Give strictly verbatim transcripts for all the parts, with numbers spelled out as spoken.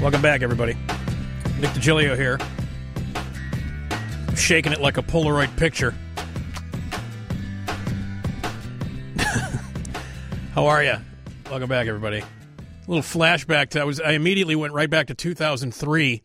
Welcome back, everybody. Nick DiGilio here. Shaking it like a Polaroid picture. How are you? Welcome back, everybody. A little flashback to I was. I immediately went right back to two thousand three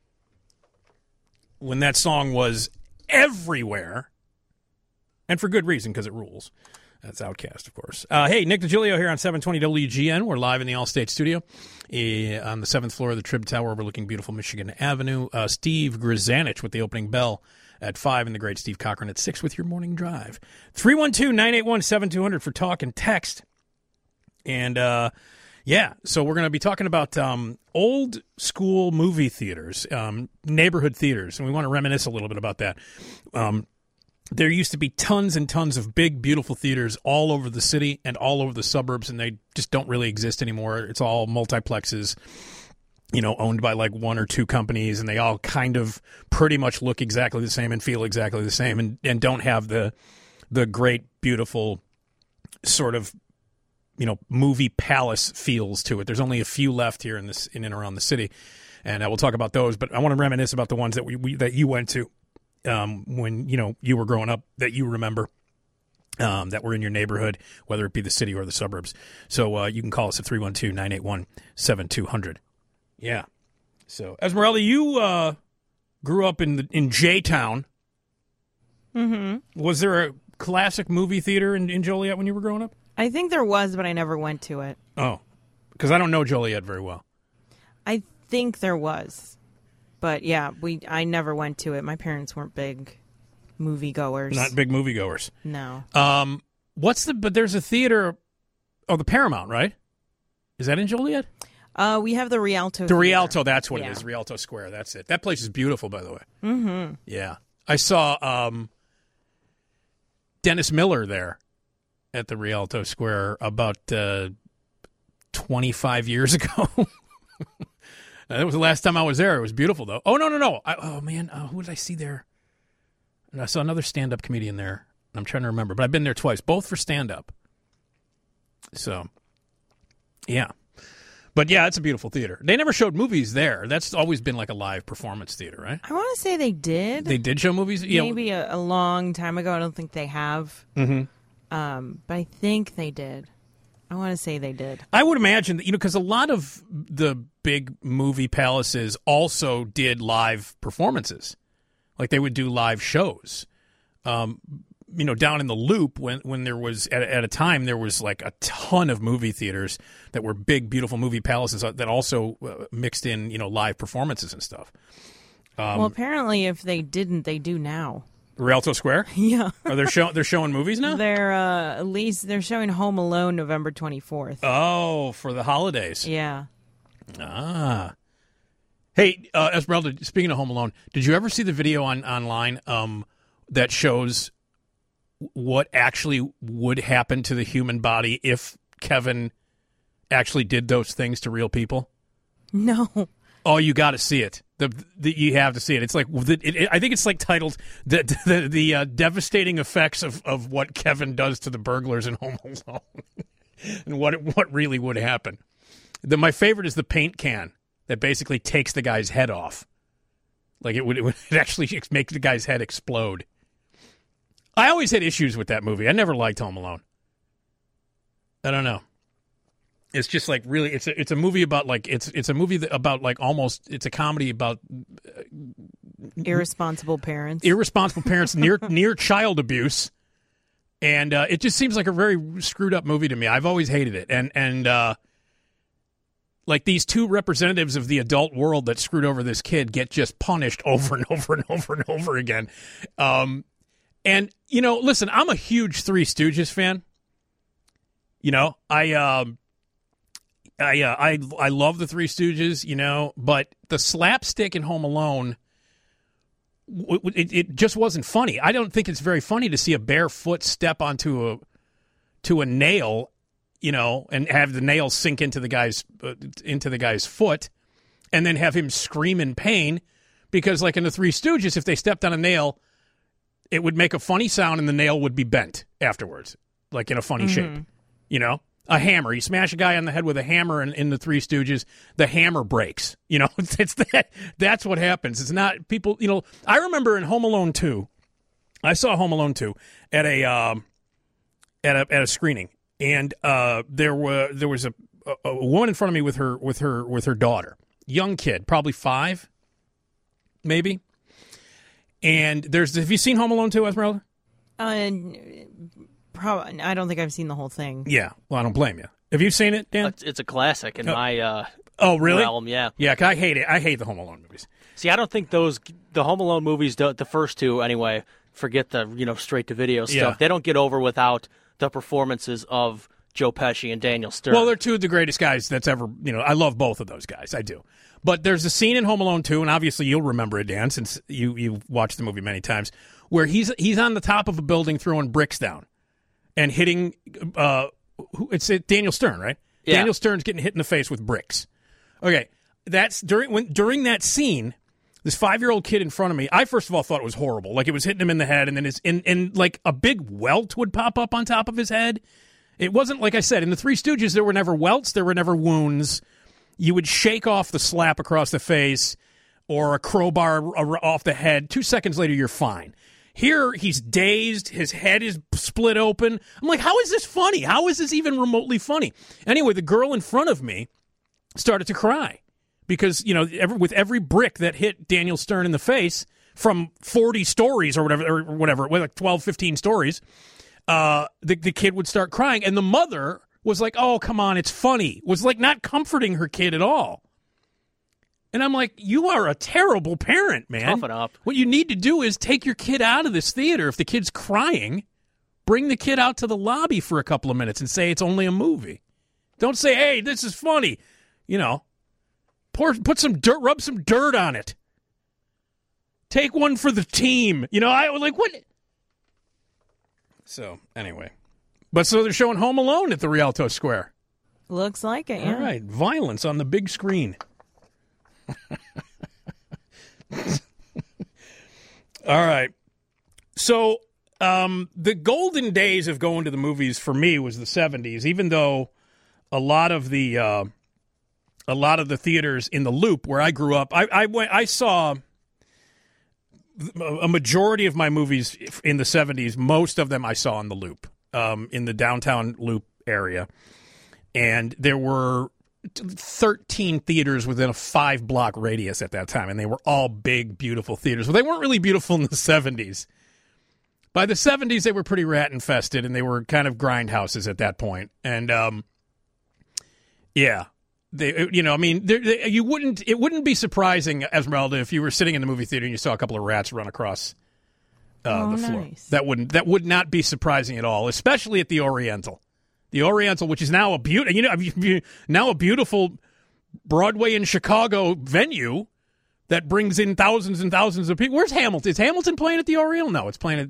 when that song was everywhere, and for good reason because it rules. That's Outkast, of course. Uh, hey, Nick DiGilio here on seven twenty W G N. We're live in the Allstate studio uh, on the seventh floor of the Trib Tower overlooking beautiful Michigan Avenue. Uh, Steve Grzanich with the opening bell at five, and the great Steve Cochran at six with your morning drive. three one two, nine eight one, seven two zero zero for talk and text. And, uh, yeah, so we're going to be talking about um, old school movie theaters, um, neighborhood theaters, and we want to reminisce a little bit about that. Um There used to be tons and tons of big, beautiful theaters all over the city and all over the suburbs, and they just don't really exist anymore. It's all multiplexes, you know, owned by like one or two companies, and they all kind of pretty much look exactly the same and feel exactly the same, and, and don't have the the great, beautiful sort of, you know, movie palace feels to it. There's only a few left here in this in and around the city, and uh, we'll talk about those. But I want to reminisce about the ones that we, we that you went to. Um, when, you know, you were growing up that you remember um, that were in your neighborhood, whether it be the city or the suburbs. So uh, you can call us at three one two, nine eight one, seven two zero zero. Yeah. So, Esmeralda, you uh, grew up in the, in J-Town. Mm-hmm. Was there a classic movie theater in, in Joliet when you were growing up? I think there was, but I never went to it. Oh, because I don't know Joliet very well. I think there was. But, yeah, we I never went to it. My parents weren't big moviegoers. Not big moviegoers. No. Um, what's the, but there's a theater, oh, the Paramount, right? Is that in Joliet? Uh, we have the Rialto. The Theater. Rialto, that's what yeah. it is. Rialto Square, that's it. That place is beautiful, by the way. Mm-hmm. Yeah. I saw um, Dennis Miller there at the Rialto Square about uh, twenty-five years ago. That was the last time I was there. It was beautiful, though. Oh, no, no, no. I, oh, man. Uh, who did I see there? And I saw another stand-up comedian there. I'm trying to remember. But I've been there twice, both for stand-up. So, yeah. But, yeah, it's a beautiful theater. They never showed movies there. That's always been like a live performance theater, right? I want to say they did. They did show movies? Yeah. Maybe a, a long time ago. I don't think they have. Mm-hmm. Um, but I think they did. I want to say they did. I would imagine that, you know, because a lot of the big movie palaces also did live performances. Like they would do live shows. Um, you know, down in the Loop, when, when there was, at, at a time, there was like a ton of movie theaters that were big, beautiful movie palaces that also uh, mixed in, you know, live performances and stuff. Um, well, apparently if they didn't, they do now. Rialto Square? Yeah. Are they show, they're showing movies now? They're uh, at least they're showing Home Alone November twenty-fourth. Oh, for the holidays. Yeah. Ah. Hey, uh, Esmeralda, speaking of Home Alone, did you ever see the video on online um, that shows what actually would happen to the human body if Kevin actually did those things to real people? No. Oh, you got to see it. The, the you have to see it. It's like it, it, I think it's like titled the the, the uh, devastating effects of, of what Kevin does to the burglars in Home Alone, and what what really would happen. The, my favorite is the paint can that basically takes the guy's head off. Like it would it would actually make the guy's head explode. I always had issues with that movie. I never liked Home Alone. I don't know. It's just like really, it's a it's a movie about like it's it's a movie that, about like almost it's a comedy about uh, irresponsible parents, irresponsible parents near near child abuse, and uh, it just seems like a very screwed up movie to me. I've always hated it, and and uh, like these two representatives of the adult world that screwed over this kid get just punished over and over and over and over again. Um, and you know, listen, I'm a huge Three Stooges fan. You know, I. Um, I, uh, I I love the Three Stooges, you know, but the slapstick in Home Alone, w- w- it, it just wasn't funny. I don't think it's very funny to see a bare foot step onto a to a nail, you know, and have the nail sink into the guy's uh, into the guy's foot, and then have him scream in pain because, like in the Three Stooges, if they stepped on a nail, it would make a funny sound and the nail would be bent afterwards, like in a funny mm-hmm. shape, you know. A hammer. You smash a guy on the head with a hammer in, in the Three Stooges, the hammer breaks. You know, it's, it's that. That's what happens. It's not people. You know, I remember in Home Alone two, I saw Home Alone two at a um, at a at a screening, and uh, there were there was a, a, a woman in front of me with her with her with her daughter, young kid, probably five, maybe. And there's have you seen Home Alone two, Esmeralda? Uh, probably. I don't think I've seen the whole thing. Yeah. Well, I don't blame you. Have you seen it, Dan? It's, it's a classic in oh. my uh, oh really realm. Yeah. Yeah. I hate it. I hate the Home Alone movies. See, I don't think those the Home Alone movies, the, the first two anyway. Forget the you know straight to video stuff. Yeah. They don't get over without the performances of Joe Pesci and Daniel Stern. Well, they're two of the greatest guys that's ever. You know, I love both of those guys. I do. But there's a scene in Home Alone two, and obviously you'll remember it, Dan, since you you've watched the movie many times, where he's he's on the top of a building throwing bricks down and hitting. Uh, it's uh, Daniel Stern, right? Yeah. Daniel Stern's getting hit in the face with bricks. Okay, that's during when during that scene. This five-year-old kid in front of me, I first of all thought it was horrible. Like it was hitting him in the head, and then his and, and like a big welt would pop up on top of his head. It wasn't like I said in the Three Stooges. There were never welts. There were never wounds. You would shake off the slap across the face or a crowbar off the head. Two seconds later, you're fine. Here, he's dazed. His head is split open. I'm like, how is this funny? How is this even remotely funny? Anyway, the girl in front of me started to cry because, you know, every, with every brick that hit Daniel Stern in the face from forty stories or whatever, or whatever, like twelve, fifteen stories, uh, the, the kid would start crying. And the mother was like, oh, come on, it's funny. Was like not comforting her kid at all. And I'm like, you are a terrible parent, man. Toughen up. What you need to do is take your kid out of this theater. If the kid's crying, bring the kid out to the lobby for a couple of minutes and say it's only a movie. Don't say, hey, this is funny. You know, pour, put some dirt, rub some dirt on it. Take one for the team. You know, I was like, what? So, anyway. But so they're showing Home Alone at the Rialto Square. Looks like it, yeah. All right. Violence on the big screen. All right. So um, the golden days of going to the movies for me was the seventies, even though a lot of the uh, a lot of the theaters in the Loop where I grew up, I, I went I saw a majority of my movies in the seventies. Most of them I saw in the Loop. Um, in the downtown Loop area, and there were thirteen theaters within a five-block radius at that time, and they were all big, beautiful theaters. Well, they weren't really beautiful in the seventies. By the seventies, they were pretty rat-infested, and they were kind of grindhouses at that point. And, um, yeah, they, you know, I mean, they, you wouldn't. It wouldn't be surprising, Esmeralda, if you were sitting in the movie theater and you saw a couple of rats run across Uh, oh, the floor. nice. That wouldn't that would not be surprising at all, especially at the Oriental. The Oriental, which is now a beautiful, you know, now a beautiful Broadway in Chicago venue that brings in thousands and thousands of people. Where's Hamilton? Is Hamilton playing at the Oriental? No, it's playing at.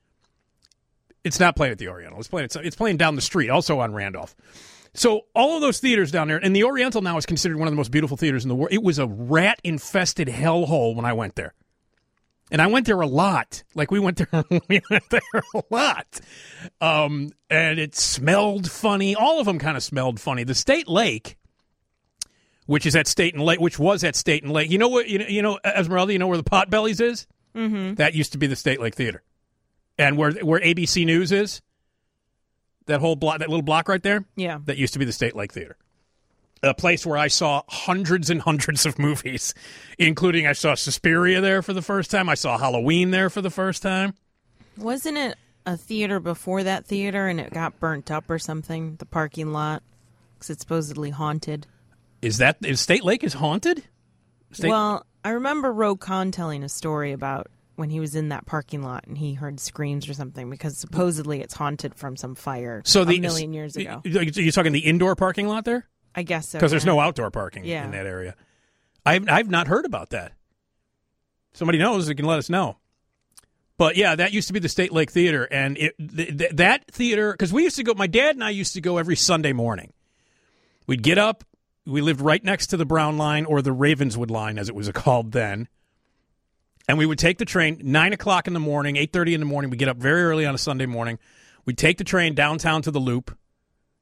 It's not playing at the Oriental. It's playing. It's, it's playing down the street, also on Randolph. So all of those theaters down there, and the Oriental now is considered one of the most beautiful theaters in the world. It was a rat-infested hellhole when I went there. And I went there a lot. Like, we went there we went there a lot. Um, and it smelled funny. All of them kind of smelled funny. The State Lake, which is at State and Lake, which was at State and Lake. You know what, you know, you know Esmeralda, you know where the Potbellies is? Mm-hmm. That used to be the State Lake Theater. And where where A B C News is, that whole block, that little block right there? Yeah. That used to be the State Lake Theater. A place where I saw hundreds and hundreds of movies, including I saw Suspiria there for the first time. I saw Halloween there for the first time. Wasn't it a theater before that theater and it got burnt up or something, the parking lot? Because it's supposedly haunted. Is that, is State Lake is haunted? State- Well, I remember Ro Khan telling a story about when he was in that parking lot and he heard screams or something because supposedly it's haunted from some fire so the, a million years ago. You're talking the indoor parking lot there? I guess so. Because there's yeah. no outdoor parking Yeah. in that area. I've I've not heard about that. Somebody knows, they can let us know. But yeah, that used to be the State Lake Theater, and it th- th- that theater, because we used to go, my dad and I used to go every Sunday morning. We'd get up, we lived right next to the Brown Line, or the Ravenswood Line, as it was called then, and we would take the train, nine o'clock in the morning, eight thirty in the morning, we'd get up very early on a Sunday morning, we'd take the train downtown to the Loop,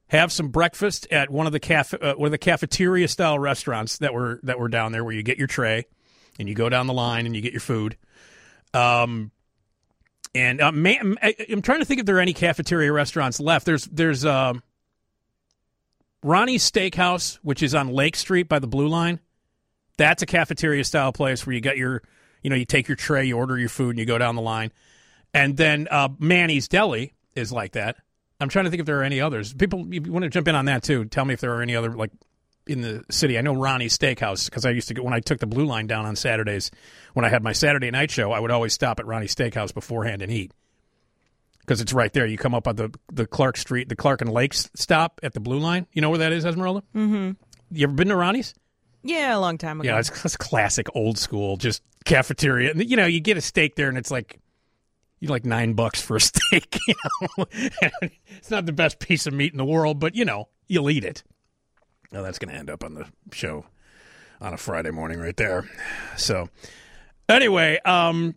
have some breakfast at one of the cafe, uh, one of the cafeteria style restaurants that were that were down there, where you get your tray and you go down the line and you get your food. Um, and uh, man, I, I'm trying to think if there are any cafeteria restaurants left. There's there's uh, Ronnie's Steakhouse, which is on Lake Street by the Blue Line. That's a cafeteria style place where you got your, you know, you take your tray, you order your food, and you go down the line. And then uh, Manny's Deli is like that. I'm trying to think if there are any others. People, if you want to jump in on that too, tell me if there are any other, like, in the city. I know Ronnie's Steakhouse, because I used to go, when I took the Blue Line down on Saturdays, when I had my Saturday night show, I would always stop at Ronnie's Steakhouse beforehand and eat. Because it's right there. You come up on the, the Clark Street, the Clark and Lakes stop at the Blue Line. You know where that is, Esmeralda? Mm-hmm. You ever been to Ronnie's? Yeah, a long time ago. Yeah, it's, it's classic, old school, just cafeteria. And, you know, you get a steak there, and it's like, you like nine bucks for a steak. You know? It's not the best piece of meat in the world, but, you know, you'll eat it. Now, that's going to end up on the show on a Friday morning right there. So, anyway, um,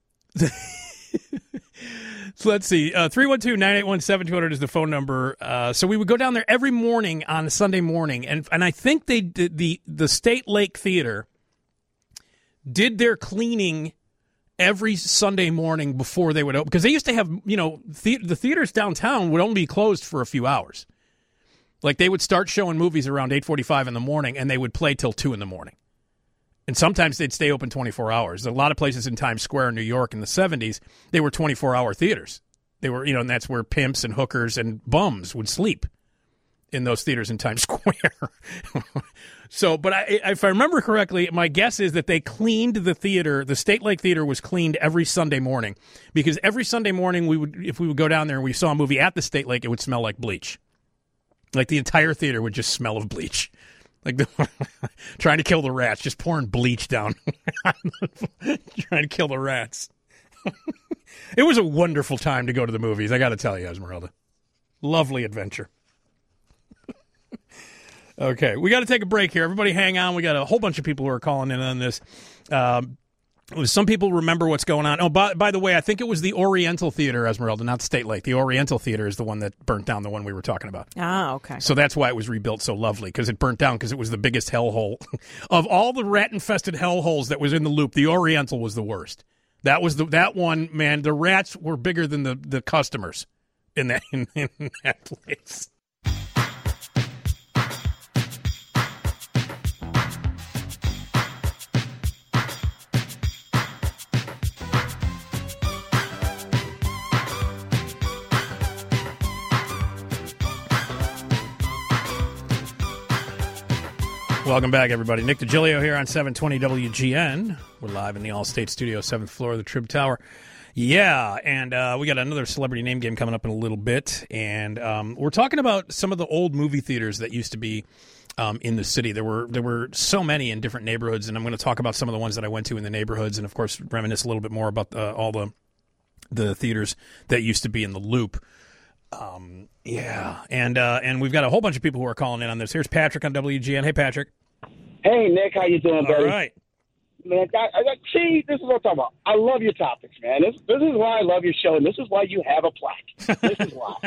so let's see. Uh, three one two, nine eight one, seven two zero zero is the phone number. Uh, so we would go down there every morning on a Sunday morning, and and I think they did the, the State Lake Theater did their cleaning every Sunday morning before they would open, because they used to have, you know, the, the theaters downtown would only be closed for a few hours. Like, they would start showing movies around eight forty-five in the morning, and they would play till two in the morning. And sometimes they'd stay open twenty-four hours. A lot of places in Times Square in New York in the seventies, they were twenty-four hour theaters. They were, you know, and that's where pimps and hookers and bums would sleep, in those theaters in Times Square. So, but I, if I remember correctly, my guess is that they cleaned the theater. The State Lake Theater was cleaned every Sunday morning, because every Sunday morning we would, if we would go down there and we saw a movie at the State Lake, it would smell like bleach. Like, the entire theater would just smell of bleach. Like, the, trying to kill the rats, just pouring bleach down. Trying to kill the rats. It was a wonderful time to go to the movies, I got to tell you, Esmeralda. Lovely adventure. Okay, we got to take a break here. Everybody hang on. We got a whole bunch of people who are calling in on this. Um, some people remember what's going on. Oh, by, by the way, I think it was the Oriental Theater, Esmeralda, not State Lake. The Oriental Theater is the one that burnt down, the one we were talking about. Ah, okay. So that's why it was rebuilt so lovely, because it burnt down because it was the biggest hellhole. Of all the rat-infested hellholes that was in the Loop, the Oriental was the worst. That was the that one, man, the rats were bigger than the, the customers in that, in, in that place. Welcome back, everybody. Nick DiGilio here on seven twenty W G N. We're live in the All-State Studio, seventh floor of the Trib Tower. Yeah, and uh, we got another celebrity name game coming up in a little bit. And um, we're talking about some of the old movie theaters that used to be um, in the city. There were there were so many in different neighborhoods, and I'm going to talk about some of the ones that I went to in the neighborhoods, and, of course, reminisce a little bit more about uh, all the the theaters that used to be in the Loop. Um, yeah, and uh, and we've got a whole bunch of people who are calling in on this. Here's Patrick on W G N. Hey, Patrick. Hey, Nick, how you doing, buddy? All right. Man, I, I, see, this is what I'm talking about. I love your topics, man. This, this is why I love your show, and this is why you have a plaque. This is why.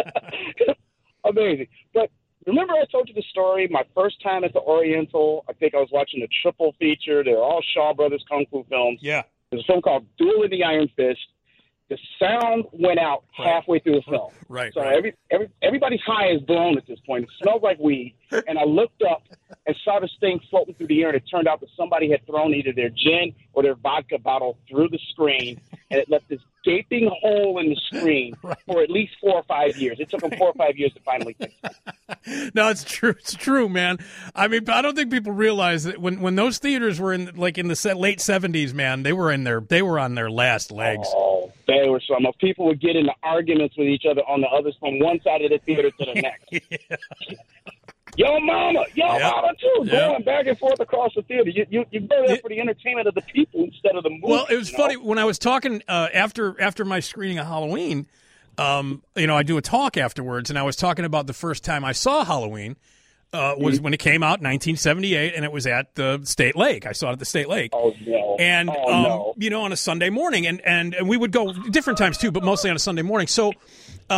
Amazing. But remember I told you the story, my first time at the Oriental, I think I was watching a triple feature. They're all Shaw Brothers Kung Fu films. Yeah. There's a film called Duel of the Iron Fist. The sound went out Right. halfway through the film. Right, So right. every, every everybody's high is blown at this point. It smells like weed. And I looked up and saw this thing floating through the air, and it turned out that somebody had thrown either their gin or their vodka bottle through the screen, and it left this gaping hole in the screen Right. for at least four or five years. It took them four or five years to finally fix it. No, it's true. It's true, man. I mean, I don't think people realize that when, when those theaters were in, like, in the se- late seventies, man, they were in their they were on their last legs. Oh, they were some. People would get into arguments with each other on the other from one side of the theater to the next. Yeah. Yo, mama, yo, Yep. mama, too, Yep. going back and forth across the theater. You, you, you go there It- for the entertainment of the people instead of the movie. Well, it was you know? funny when I was talking uh, after after my screening of Halloween. Um, you know, I do a talk afterwards, and I was talking about the first time I saw Halloween uh, was Mm-hmm. when it came out in nineteen seventy-eight, and it was at the State Lake. I saw it at the State Lake. Oh, no. And oh, um, no. you know, on a Sunday morning, and, and and we would go different times too, but mostly on a Sunday morning. So, um,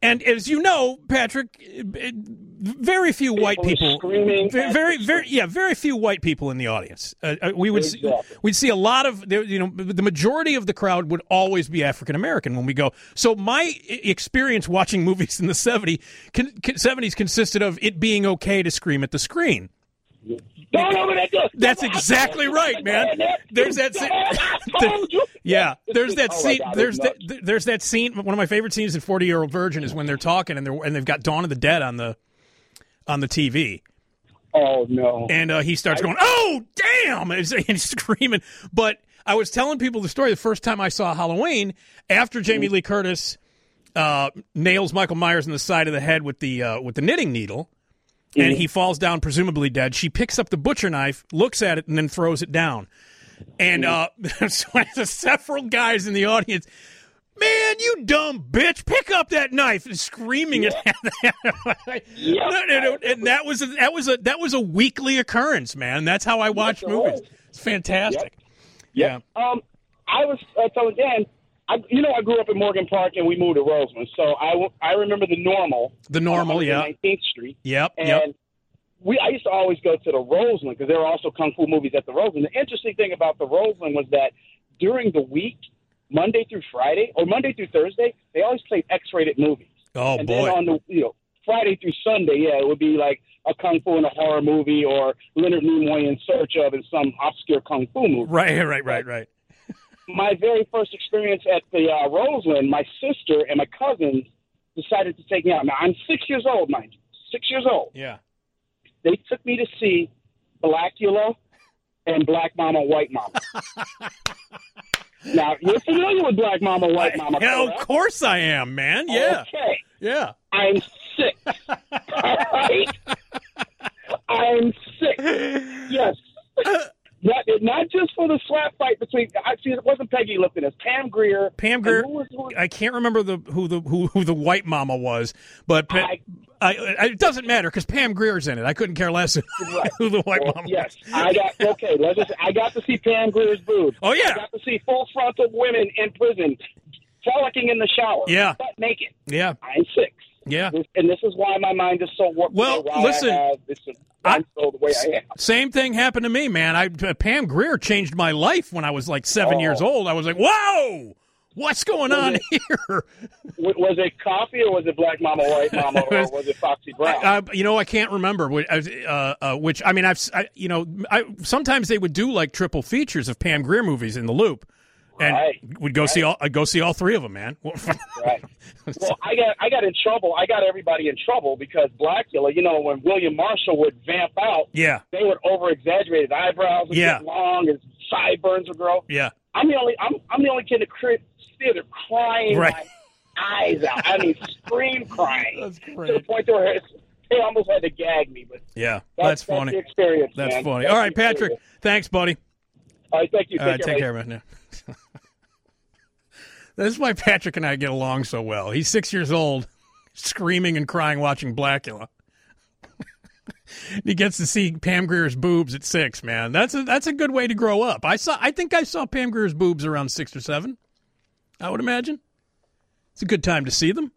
And as you know, Patrick, very few People white people, screaming very, at very, the very, yeah, very few white people in the audience. Uh, uh, we would, see, Exactly. we'd see a lot of, there- you know, the majority of the crowd would always be African American when we go. So my i- experience watching movies in the seventies, con, con, seventies consisted of it being okay to scream at the screen. Don't over that door. That's Come on, exactly I told right, you, man. There's that scene. I told you. Yeah, It's there's just- that oh my scene. God, There's it's that. nuts. There's that scene. One of my favorite scenes in forty Year Old Virgin is when they're talking and they're and they've got Dawn of the Dead on the on the T V, Oh no. and uh, he starts going, "Oh damn!" and he's, and he's screaming. But I was telling people the story the first time I saw Halloween after Jamie Lee Curtis uh, nails Michael Myers in the side of the head with the uh, with the knitting needle. And he falls down, presumably dead. She picks up the butcher knife, looks at it, and then throws it down. And uh, so there's several guys in the audience, man, you dumb bitch, pick up that knife, and screaming at that. And that was a, that was a that was a weekly occurrence, man. That's how I watch it movies. was. It's fantastic. Yeah. Um, I was uh, telling Dan, I, you know, I grew up in Morgan Park and we moved to Roseland, so I, w- I remember the Normal. The Normal, on yeah. nineteenth Street. Yep, And yep. we, I used to always go to the Roseland because there were also kung fu movies at the Roseland. The interesting thing about the Roseland was that during the week, Monday through Friday, or Monday through Thursday, they always played X-rated movies. Oh and boy. then on the, you know, Friday through Sunday, yeah, it would be like a kung fu and a horror movie, or Leonard Nimoy in search of in some obscure kung fu movie. Right, right, right, right. My very first experience at the uh, Roseland, my sister and my cousins decided to take me out. Now, I'm six years old, mind you. Six years old. Yeah. They took me to see Blackula and Black Mama, White Mama. Now, you're familiar with Black Mama, White Mama, Yeah, of correct? course I am, man. Yeah. Okay. Yeah. I'm sick. All right? I'm sick. Yes. Not, not just for the slap fight between. I see. It wasn't Peggy looking as Pam Grier. Pam and Grier. who was- who was- I can't remember the who the who, who the white mama was, but Pa- I- I, I, it doesn't matter because Pam Grier's in it. I couldn't care less Right. who the white Well, mama yes, was. I got okay. Let's just. I got to see Pam Grier's boobs. Oh, yeah. I got to see full frontal women in prison frolicking in the shower. Yeah. butt naked. Yeah, I'm six. yeah. This- and this is why my mind is so warped. Well, today, why listen, I have this is I- I'm so the way I am. Same thing happened to me, man. I uh, Pam Grier changed my life when I was like seven Oh. years old. I was like, whoa, what's going Was on it- here? W- Was it coffee or was it Black Mama, White Mama, or was- was it Foxy Brown? I, you know, I can't remember. Which, uh, uh, which I mean, I've, I, you know, I, sometimes they would do like triple features of Pam Grier movies in the loop, and Right. would go see all, I'd go see all three of them, man. Right. Well, I got I got in trouble. I got everybody in trouble because Blackula, you know, when William Marshall would vamp out, Yeah, they would over exaggerate his eyebrows would Yeah. get long, his sideburns would grow. yeah. I'm the only I'm I'm the only kid in the cri- theater crying Right. my eyes out. I mean, scream crying. That's To the great. point where it's, they almost had to gag me. But Yeah, that's, that's funny. the experience. That's man. funny. That's All the right, Patrick. experience. Thanks, buddy. All right, thank you. All right, Take take care. care, man. This is why Patrick and I get along so well. He's six years old, screaming and crying watching Blackula. He gets to see Pam Grier's boobs at six, man. That's a that's a good way to grow up. I saw I think I saw Pam Grier's boobs around six or seven. I would imagine. It's a good time to see them.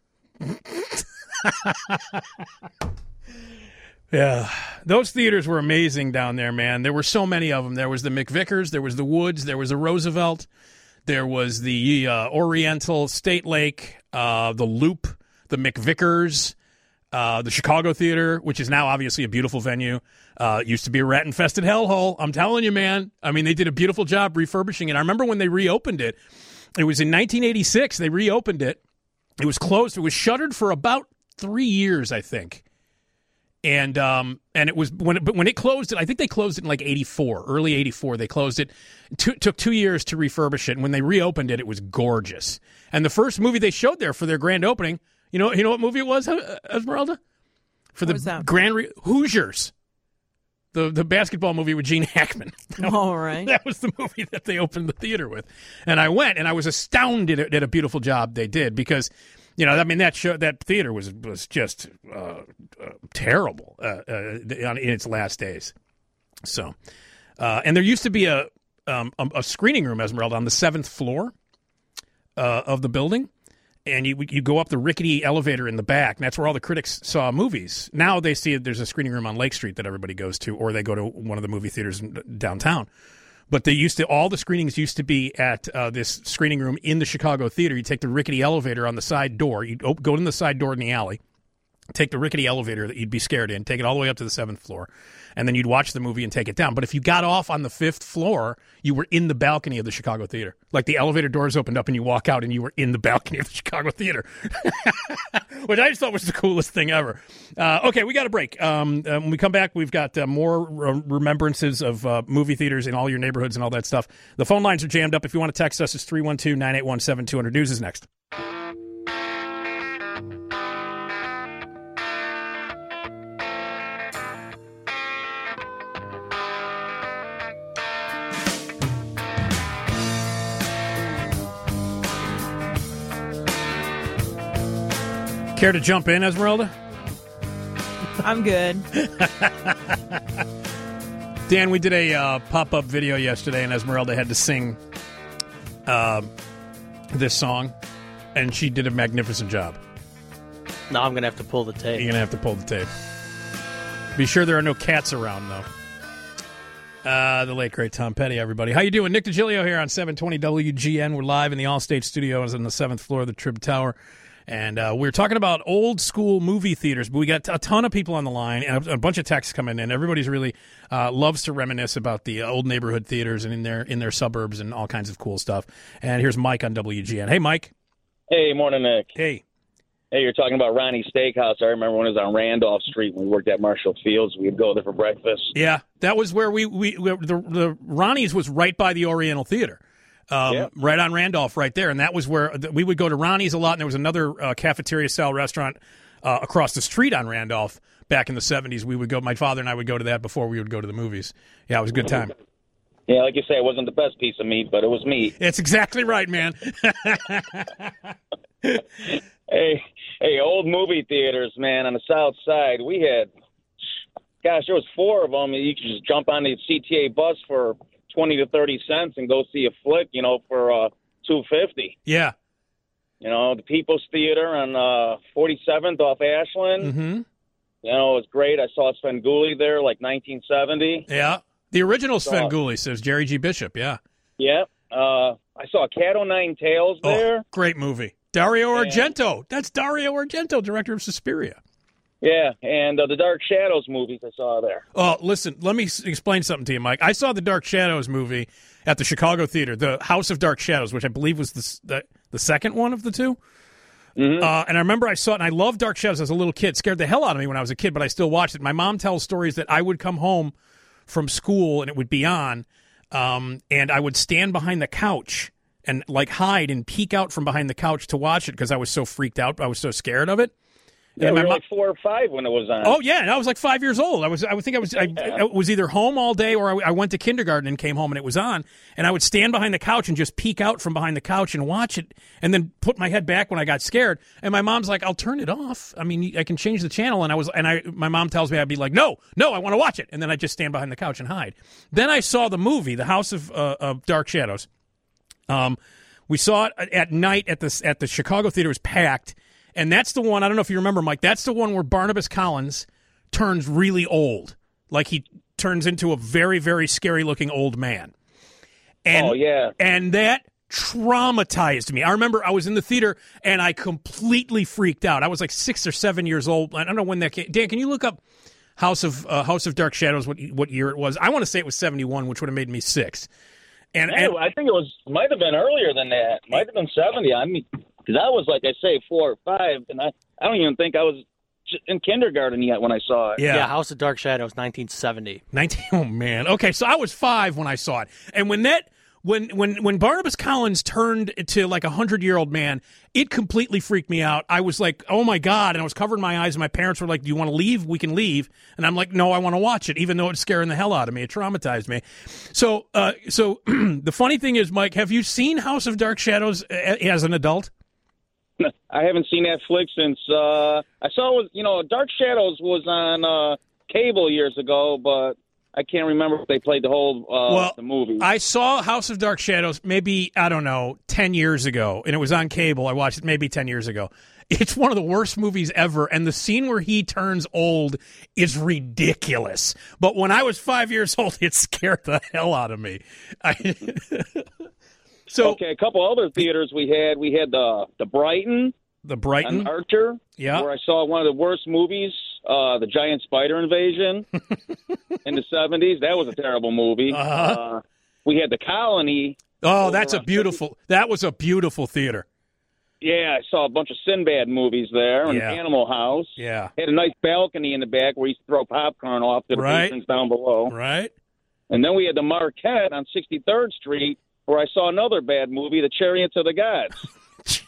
Yeah, those theaters were amazing down there, man. There were so many of them. There was the McVickers, there was the Woods, there was the Roosevelt, there was the uh, Oriental, State Lake, uh, the Loop, the McVickers, uh, the Chicago Theater, which is now obviously a beautiful venue. Uh, it used to be a rat-infested hellhole. I'm telling you, man. I mean, they did a beautiful job refurbishing it. I remember when they reopened it. It was in nineteen eighty-six. They reopened it. It was closed. It was shuttered for about three years, I think. And um and it was when it, but when it closed it, I think they closed it in like eighty-four, early eighty-four. They closed it. It took two years to refurbish it. And when they reopened it, it was gorgeous. And the first movie they showed there for their grand opening, you know, you know what movie it was, Esmeralda? For the was that? grand re- Hoosiers, the the basketball movie with Gene Hackman. All right. That was the movie that they opened the theater with. And I went, and I was astounded at, at a beautiful job they did because, you know, I mean, that show, that theater was was just uh, uh, terrible uh, uh, in its last days. So, uh, and there used to be a um, a, a screening room, Esmeralda, on the seventh floor uh, of the building. and you you go up the rickety elevator in the back, and that's where all the critics saw movies. Now they see there's a screening room on Lake Street that everybody goes to, or they go to one of the movie theaters downtown. But they used to all the screenings used to be at uh, this screening room in the Chicago theater. You take the rickety elevator on the side door. You go in the side door in the alley, take the rickety elevator that you'd be scared in, take it all the way up to the seventh floor, and then you'd watch the movie and take it down. But if you got off on the fifth floor, you were in the balcony of the Chicago theater. Like the elevator doors opened up and you walk out and you were in the balcony of the Chicago theater, which I just thought was the coolest thing ever. Uh, okay, we got a break. Um, uh, when we come back, we've got uh, more re- remembrances of uh, movie theaters in all your neighborhoods and all that stuff. The phone lines are jammed up. If you want to text us, it's three one two, nine eight one, seven two zero zero. News is next. Care to jump in, Esmeralda? I'm good. Dan, we did a uh, pop-up video yesterday, and Esmeralda had to sing uh, this song, and she did a magnificent job. Now I'm going to have to pull the tape. You're going to have to pull the tape. Be sure there are no cats around, though. Uh, the late, great Tom Petty, everybody. How you doing? Nick DiGilio here on seven twenty W G N. We're live in the Allstate Studios on the seventh floor of the Trib Tower. And uh, we're talking about old school movie theaters, but we got a ton of people on the line and a, a bunch of texts coming in. Everybody's really uh, loves to reminisce about the old neighborhood theaters and in their in their suburbs and all kinds of cool stuff. And here's Mike on W G N. Hey, Mike. Hey, morning, Nick. Hey. Hey, you're talking about Ronnie's Steakhouse. I remember when it was on Randolph Street when we worked at Marshall Fields. We'd go there for breakfast. Yeah, that was where we, we, we the, the Ronnie's was right by the Oriental Theater. Um, yep. Right on Randolph, right there, and that was where we would go to Ronnie's a lot. And there was another uh, cafeteria-style restaurant uh, across the street on Randolph back in the seventies. We would go. My father and I would go to that before we would go to the movies. Yeah, it was a good time. Yeah, like you say, it wasn't the best piece of meat, but it was meat. It's exactly right, man. hey, hey, old movie theaters, man, on the South Side. We had, gosh, there was four of them. You could just jump on the C T A bus for twenty to thirty cents and go see a flick, you know, for uh, two fifty. Yeah. You know, the People's Theater on uh, forty-seventh off Ashland. Mm-hmm. You know, it was great. I saw Svengoolie there, like nineteen seventy. Yeah. The original Svengoolie, says Jerry G. Bishop, yeah. Yeah. Uh, I saw Cat O' Nine Tails there. Oh, great movie. Dario and, Argento. That's Dario Argento, director of Suspiria. Yeah, and uh, the Dark Shadows movies I saw there. Oh, listen, let me s- explain something to you, Mike. I saw the Dark Shadows movie at the Chicago Theater, the House of Dark Shadows, which I believe was the the, the second one of the two. Mm-hmm. Uh, and I remember I saw it, and I loved Dark Shadows as a little kid. Scared the hell out of me when I was a kid, but I still watched it. My mom tells stories that I would come home from school, and it would be on, um, and I would stand behind the couch and, like, hide and peek out from behind the couch to watch it because I was so freaked out. I was so scared of it. Yeah, we were like four or five when it was on. Oh yeah, and I was like five years old. I was, I would think I was, I, yeah. I was either home all day or I, I went to kindergarten and came home and it was on. And I would stand behind the couch and just peek out from behind the couch and watch it, and then put my head back when I got scared. And my mom's like, "I'll turn it off. I mean, I can change the channel." And I was, and I, my mom tells me I'd be like, "No, no, I want to watch it." And then I just stand behind the couch and hide. Then I saw the movie, The House of, uh, of Dark Shadows. Um, we saw it at night at the at the Chicago Theater. It was packed. And that's the one, I don't know if you remember, Mike, that's the one where Barnabas Collins turns really old. Like he turns into a very, very scary-looking old man. And, oh, yeah. And that traumatized me. I remember I was in the theater, and I completely freaked out. I was like six or seven years old. I don't know when that came. Dan, can you look up House of uh, House of Dark Shadows, what what year it was? I want to say it was seventy-one, which would have made me six. And, yeah, and I think it was might have been earlier than that. Might have been seventy. I mean... Because I was, like I say, four or five, and I, I don't even think I was in kindergarten yet when I saw it. Yeah, yeah House of Dark Shadows, nineteen seventy. nineteen Oh, man. Okay, so I was five when I saw it. And when that... When when when Barnabas Collins turned to like a hundred-year-old man, it completely freaked me out. I was like, oh, my God, and I was covering my eyes, and my parents were like, do you want to leave? We can leave. And I'm like, no, I want to watch it, even though it's scaring the hell out of me. It traumatized me. So, uh, so the funny thing is, Mike, have you seen House of Dark Shadows as an adult? I haven't seen that flick since uh, I saw it was, you know, Dark Shadows was on uh, cable years ago, but I can't remember if they played the whole uh, well, the movie. I saw House of Dark Shadows maybe, I don't know, ten years ago, and it was on cable. I watched it maybe ten years ago. It's one of the worst movies ever, and the scene where he turns old is ridiculous. But when I was five years old, it scared the hell out of me. I, so okay, a couple other theaters we had. We had the the Brighton, the Brighton on Archer, yeah, where I saw one of the worst movies, uh, the giant spider invasion in the seventies. That was a terrible movie. Uh-huh. Uh, we had the Colony. Oh, that's a beautiful. That was a beautiful theater. Yeah, I saw a bunch of Sinbad movies there, and Yeah. Animal House. Yeah, Had a nice balcony in the back where you could throw popcorn off to the Right. patrons down below. right. And then we had the Marquette on sixty-third Street, where I saw another bad movie, The Chariots of the Gods.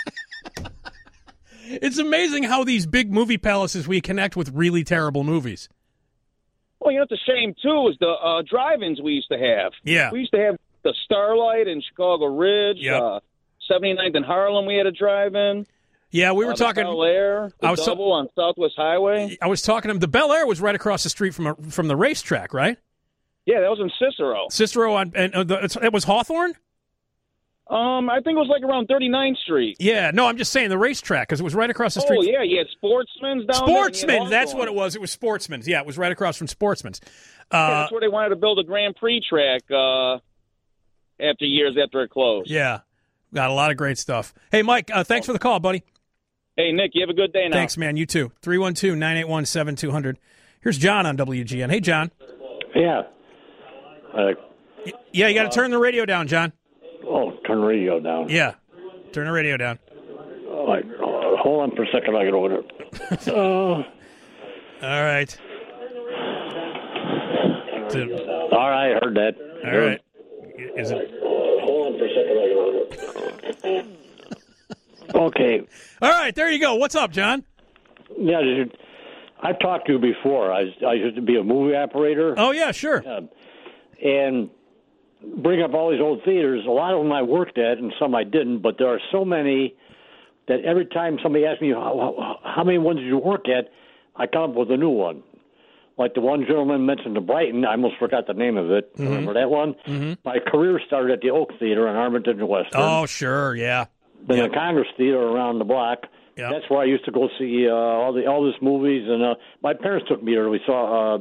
It's amazing how these big movie palaces we connect with really terrible movies. Well, you know, it's a shame, too, is the uh, drive-ins we used to have. Yeah. We used to have the Starlight in Chicago Ridge, Yep. uh, seventy-ninth in Harlem we had a drive-in. Yeah, we were uh, the talking. Bel Air, the I was so- Double on Southwest Highway. I was talking to him. The Bel Air was right across the street from a, from the racetrack, right? Yeah, that was in Cicero. Cicero on and uh, the, it's, it was Hawthorne. Um, I think it was like around thirty-ninth Street. Yeah, no, I'm just saying the racetrack because it was right across the street. Oh, yeah, you had Sportsman's down Sportsman, there. and you had that's what it Hawthorne. was. It was Sportsman's. Yeah, it was right across from Sportsman's. Yeah, Uh, that's where they wanted to build a Grand Prix track uh, after years after it closed. yeah, got a lot of great stuff. Hey, Mike, uh, thanks for the call, buddy. Hey, Nick, you have a good day now. Thanks, man. You too. three one two, nine eight one, seven two zero zero. Here's John on W G N. Hey, John. Yeah. Uh, Yeah, you got to turn the radio down, John. oh, turn the radio down. Yeah, turn the radio down. All right, uh, hold on for a second. I get over there. uh, All right. To- all right, I heard that. all right. Is it? Hold on for a second. I get over there. Okay. All right, there you go. What's up, John? Yeah, dude, I've talked to you before. I, I used to be a movie operator. Oh, yeah, sure. Uh, and bring up all these old theaters. A lot of them I worked at, and some I didn't. But there are so many that every time somebody asks me how, how many ones did you work at, I come up with a new one. Like the one gentleman mentioned, the Brighton. I almost forgot the name of it. Mm-hmm. Remember that one? Mm-hmm. My career started at the Oak Theater in Arlington and Western. Oh, sure, yeah. Then yeah. the Congress Theater around the block. Yeah. That's where I used to go see uh, all the all these movies. And uh, my parents took me there. We saw uh,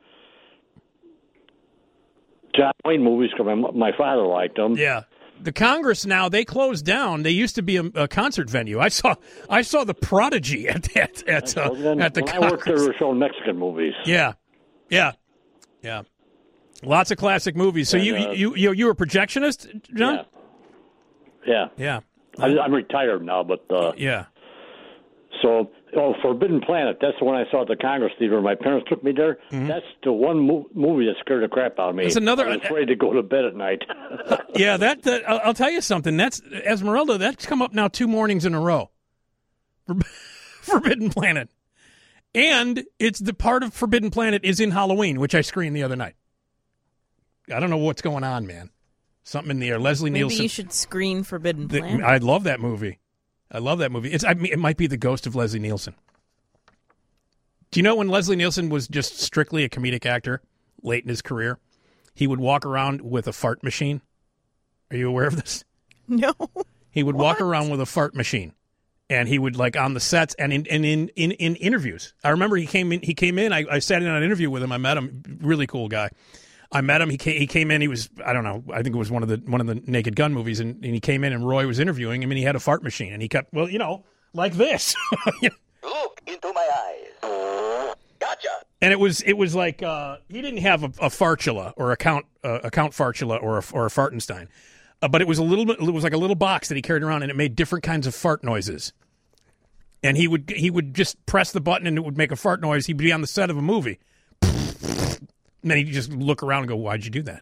John Wayne movies because my, my father liked them. Yeah. The Congress now, they closed down. They used to be a, a concert venue. I saw I saw the Prodigy at at at, uh, Well, then, at the when Congress. I worked there, we were showing Mexican movies. Yeah. Yeah. Yeah. Lots of classic movies. So And, you, uh, you you you were a projectionist, John? Yeah. Yeah. I, I'm retired now, but uh, Yeah. so oh, Forbidden Planet. That's the one I saw at the Congress Theater. My parents took me there. That's the one mo- movie that scared the crap out of me. That's another- I was afraid to go to bed at night. Yeah, that, that I'll, I'll tell you something. That's Esmeralda. That's come up now two mornings in a row. Forbidden Planet, and it's the part of Forbidden Planet is in Halloween, which I screened the other night. I don't know what's going on, man. Something in the air. Leslie Maybe Nielsen. you should screen Forbidden the- Planet. I love that movie. I love that movie. It's. I mean, it might be the ghost of Leslie Nielsen. Do you know when Leslie Nielsen was just strictly a comedic actor late in his career? He would walk around with a fart machine. Are you aware of this? No. He would walk around with a fart machine, and he would like on the sets and in and in, in, in interviews. I remember he came in. He came in. I, I sat in on an interview with him. I met him. Really cool guy. I met him. He came, he came in. He was I don't know. I think it was one of the one of the Naked Gun movies, and, and he came in and Roy was interviewing him, and he had a fart machine, and he kept well, you know, like this. Look into my eyes. Gotcha. And it was it was like uh, he didn't have a, a fartula or a count uh, a count fartula or a, or a Fartenstein, uh, but it was a little bit. It was like a little box that he carried around, and it made different kinds of fart noises. And he would he would just press the button, and it would make a fart noise. He'd be on the set of a movie, and then he'd just look around and go, "Why'd you do that?"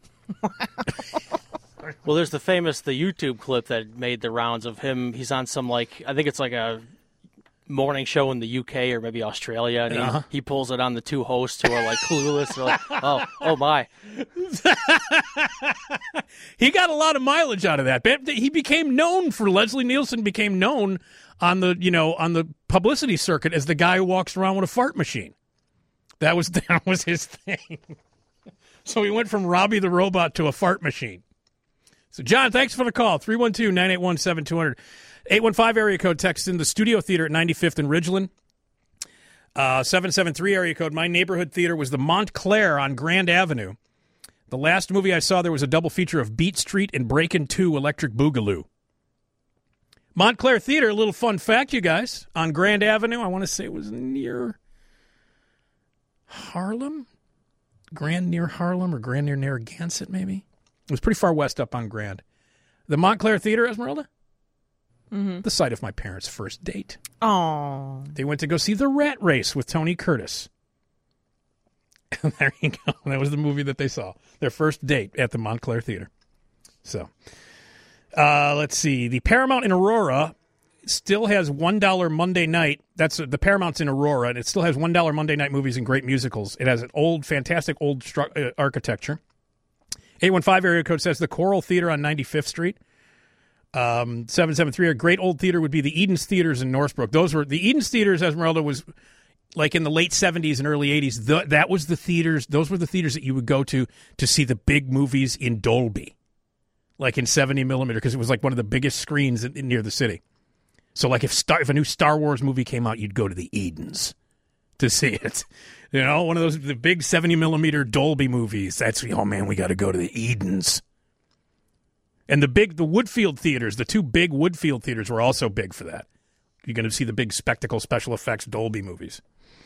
Well, there's the famous the YouTube clip that made the rounds of him. He's on some like I think it's like a morning show in the U K or maybe Australia, and Uh-huh. he, he pulls it on the two hosts who are like clueless. They're like, oh, oh my. He got a lot of mileage out of that. But he became known for Leslie Nielsen became known on the you know on the publicity circuit as the guy who walks around with a fart machine. That was that was his thing. So we went from Robbie the Robot to a fart machine. So, John, thanks for the call. three one two, nine eight one, seven two zero zero. eight one five area code text in the Studio Theater at ninety-fifth and Ridgeland. Uh, seven seven three area code. My neighborhood theater was the Montclair on Grand Avenue. The last movie I saw, there was a double feature of Beat Street and Breakin' two Electric Boogaloo. Montclair Theater, a little fun fact, you guys. On Grand Avenue, I want to say it was near Harlem? Grand near Harlem or Grand near Narragansett, maybe? It was pretty far west up on Grand. The Montclair Theater, Esmeralda? Mm-hmm. The site of my parents' first date. Oh. They went to go see The Rat Race with Tony Curtis. And there you go. That was the movie that they saw. Their first date at the Montclair Theater. So, uh, let's see. The Paramount in Aurora still has one dollar Monday night. That's uh, the Paramount's in Aurora, and it still has one dollar Monday night movies and great musicals. It has an old, fantastic old stru- uh, architecture. eight one five area code says the Coral Theater on ninety-fifth Street. Um, seven seven three, a great old theater would be the Eden's Theaters in Northbrook. Those were the Eden's Theaters, Esmeralda, was like in the late seventies and early eighties. The, that was the theaters. Those were the theaters that you would go to to see the big movies in Dolby, like in seventy millimeter, because it was like one of the biggest screens in, in, near the city. So like if Star, if a new Star Wars movie came out, you'd go to the Edens to see it. You know, one of those the big seventy millimeter Dolby movies. That's, oh man, we got to go to the Edens. And the big, the Woodfield theaters, the two big Woodfield theaters were also big for that. You're going to see the big spectacle, special effects Dolby movies.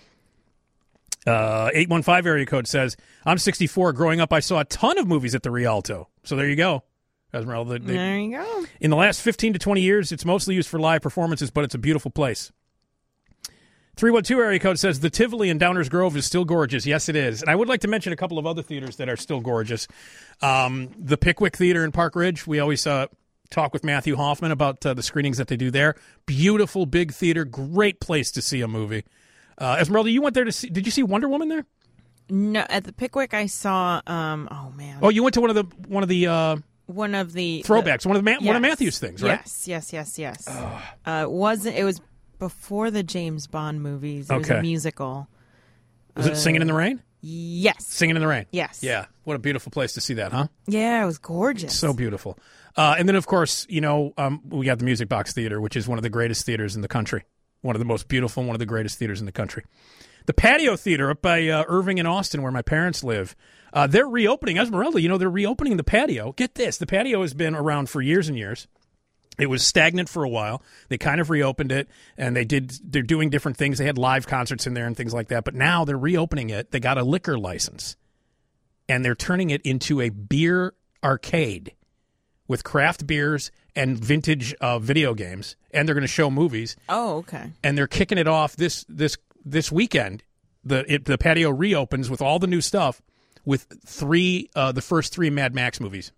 Uh, eight one five area code says, I'm sixty-four. Growing up, I saw a ton of movies at the Rialto. So there you go, Esmeralda. They, There you go. In the last fifteen to twenty years, it's mostly used for live performances, but it's a beautiful place. three one two area code says, the Tivoli in Downers Grove is still gorgeous. Yes, it is. And I would like to mention a couple of other theaters that are still gorgeous. Um, the Pickwick Theater in Park Ridge. We always uh, talk with Matthew Hoffman about uh, the screenings that they do there. Beautiful, big theater. Great place to see a movie. Uh, Esmeralda, you went there to see, did you see Wonder Woman there? No, at the Pickwick, I saw. Um, oh man. Oh, you went to one of the one of the uh, one of the throwbacks, the, one of the Ma- yes, one of Matthew's things, right? Yes, yes, yes, yes. Uh, it wasn't. It was before the James Bond movies. It was Okay. a musical. Was uh, it Singing in the Rain? Yes. Singing in the Rain. Yes. Yeah. What a beautiful place to see that, huh? Yeah, it was gorgeous. So beautiful. Uh, and then, of course, you know, um, we got the Music Box Theater, which is one of the greatest theaters in the country. One of the most beautiful, one of the greatest theaters in the country. The Patio Theater up by uh, Irving and Austin, where my parents live, uh, they're reopening. Esmeralda, you know, they're reopening the patio. Get this. The patio has been around for years and years. It was stagnant for a while. They kind of reopened it, and they did. They're doing different things. They had live concerts in there and things like that. But now they're reopening it. They got a liquor license, and they're turning it into a beer arcade with craft beers and vintage uh, video games. And they're going to show movies. Oh, okay. And they're kicking it off this this this weekend. The it, the patio reopens with all the new stuff, with three uh, the first three Mad Max movies.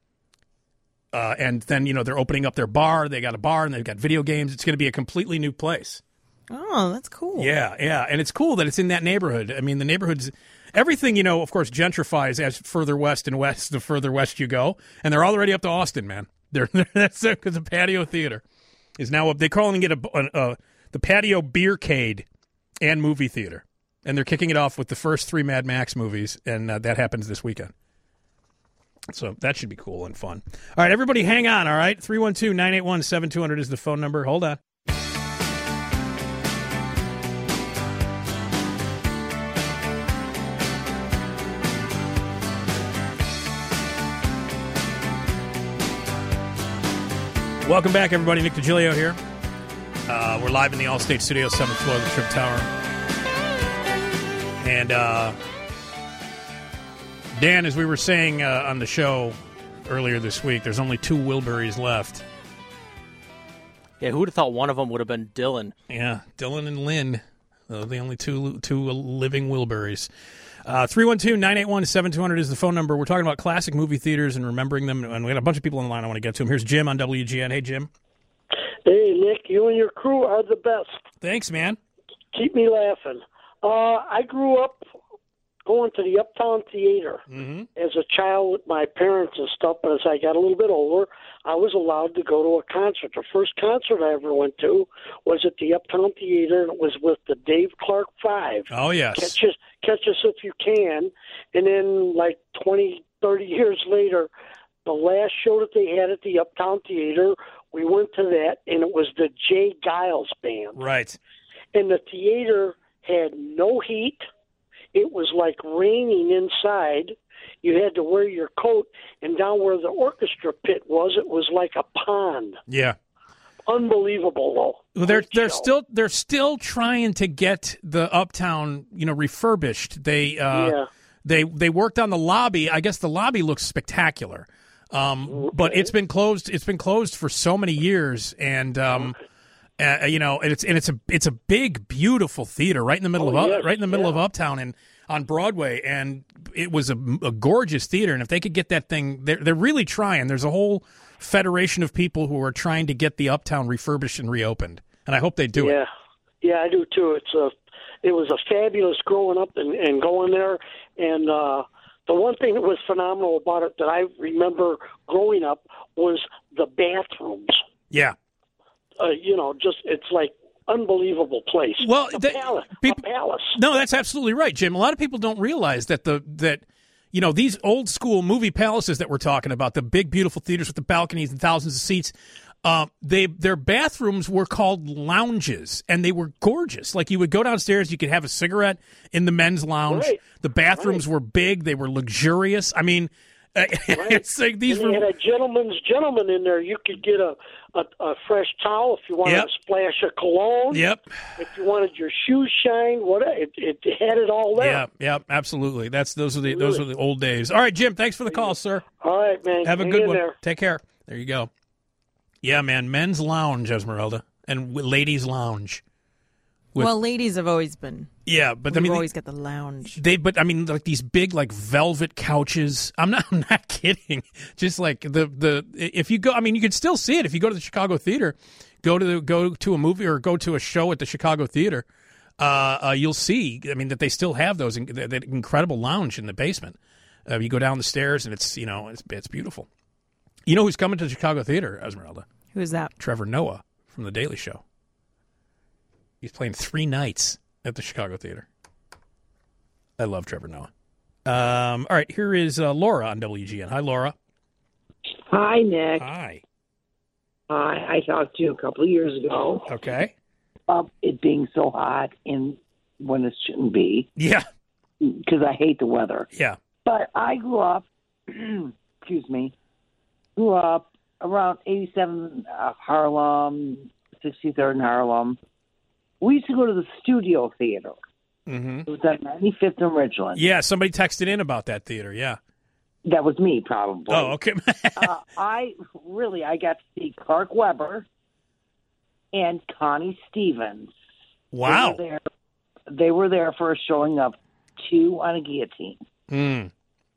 Uh, and then, you know, they're opening up their bar. They got a bar, and they've got video games. It's going to be a completely new place. Oh, that's cool. Yeah, yeah. And it's cool that it's in that neighborhood. I mean, the neighborhood's everything, you know, of course, gentrifies as further west and west, the further west you go. And they're already up to Austin, man. They're, that's because the Patio Theater is now up. They're calling it a, a, a, the Patio Beercade and Movie Theater. And they're kicking it off with the first three Mad Max movies, and uh, that happens this weekend. So that should be cool and fun. All right, everybody hang on, all right? three one two, nine eight one, seven two zero zero is the phone number. Hold on. Welcome back, everybody. Nick DiGilio here. Uh, we're live in the Allstate Studio, seventh floor of the Trip Tower. And, uh... Dan, as we were saying uh, on the show earlier this week, there's only two Wilburys left. Yeah, who would have thought one of them would have been Dylan? Yeah, Dylan and Lynn, uh, the only two two living Wilburys. Uh, three one two, nine eight one, seven two zero zero is the phone number. We're talking about classic movie theaters and remembering them, and we got a bunch of people on the line I want to get to them. Here's Jim on W G N. Hey, Jim. Hey, Nick, you and your crew are the best. Thanks, man. Keep me laughing. Uh, I grew up going to the Uptown Theater Mm-hmm. as a child with my parents and stuff, but as I got a little bit older, I was allowed to go to a concert. The first concert I ever went to was at the Uptown Theater, and it was with the Dave Clark Five. Oh, yes. Catch Us, Catch Us If You Can. And then, like twenty, thirty years later, the last show that they had at the Uptown Theater, we went to that, and it was the Jay Giles Band. Right. And the theater had no heat. It was like raining inside. You had to wear your coat, and down where the orchestra pit was, it was like a pond. Yeah. Unbelievable, though. Well, they're Great they're show. still they're still trying to get the Uptown, you know, refurbished. They uh, Yeah. they they worked on the lobby. I guess the lobby looks spectacular, um, but it's been closed. It's been closed for so many years, and um, uh, you know, and it's and it's a it's a big, beautiful theater right in the middle Oh, of yes, right in the middle yeah. of Uptown and on Broadway, and it was a, a gorgeous theater. And if they could get that thing, they're they're really trying. There's a whole federation of people who are trying to get the Uptown refurbished and reopened, and I hope they do yeah. it. Yeah, I do too. It's a, it was a fabulous growing up and, and going there. And uh, the one thing that was phenomenal about it that I remember growing up was the bathrooms. Yeah. Uh, you know, just it's like unbelievable place. Well, a that- palace. people- a palace. No, that's absolutely right, Jim. A lot of people don't realize that the that you know these old school movie palaces that we're talking about, the big beautiful theaters with the balconies and thousands of seats, uh, they their bathrooms were called lounges, and they were gorgeous. Like you would go downstairs, you could have a cigarette in the men's lounge. Right. The bathrooms were big, they were luxurious. I mean, it's like these And they were. had a gentleman's gentleman in there. You could get a, a, a fresh towel if you wanted Yep. a splash of cologne. Yep. If you wanted your shoes shined, whatever. It, it had it all there. Yeah, yeah, absolutely. That's those are the those are the old days. All right, Jim. Thanks for the call, sir. All right, man. Have a Hang good in one. there. Take care. There you go. Yeah, man. Men's lounge, Esmeralda, and w- ladies' lounge. With- well, ladies have always been. Yeah, but We've I mean, always got the lounge. they. But I mean, like these big, like velvet couches. I'm not. I'm not kidding. Just like the the. If you go, I mean, you can still see it if you go to the Chicago Theater. Go to the, go to a movie or go to a show at the Chicago Theater. Uh, uh, you'll see. I mean, that they still have those in, that incredible lounge in the basement. Uh, you go down the stairs and it's you know it's it's beautiful. You know who's coming to the Chicago Theater, Esmeralda? Who's that? Trevor Noah from The Daily Show. He's playing three nights at the Chicago Theater. I love Trevor Noah. Um, all right, here is uh, Laura on W G N. Hi, Laura. Hi, Nick. Hi. I, I talked to you a couple of years ago Okay. about it being so hot in when it shouldn't be Yeah. because I hate the weather. Yeah. But I grew up, excuse me, grew up around eighty-seven uh, Harlem, sixty-third and Harlem. We used to go to the Studio Theater. Mm-hmm. It was at ninety-fifth and Ridgeland. Yeah, somebody texted in about that theater, yeah. That was me, probably. Oh, okay. uh, I really, I got to see Clark Weber and Connie Stevens. Wow. They were there, they were there for a showing of Two on a Guillotine. Mm,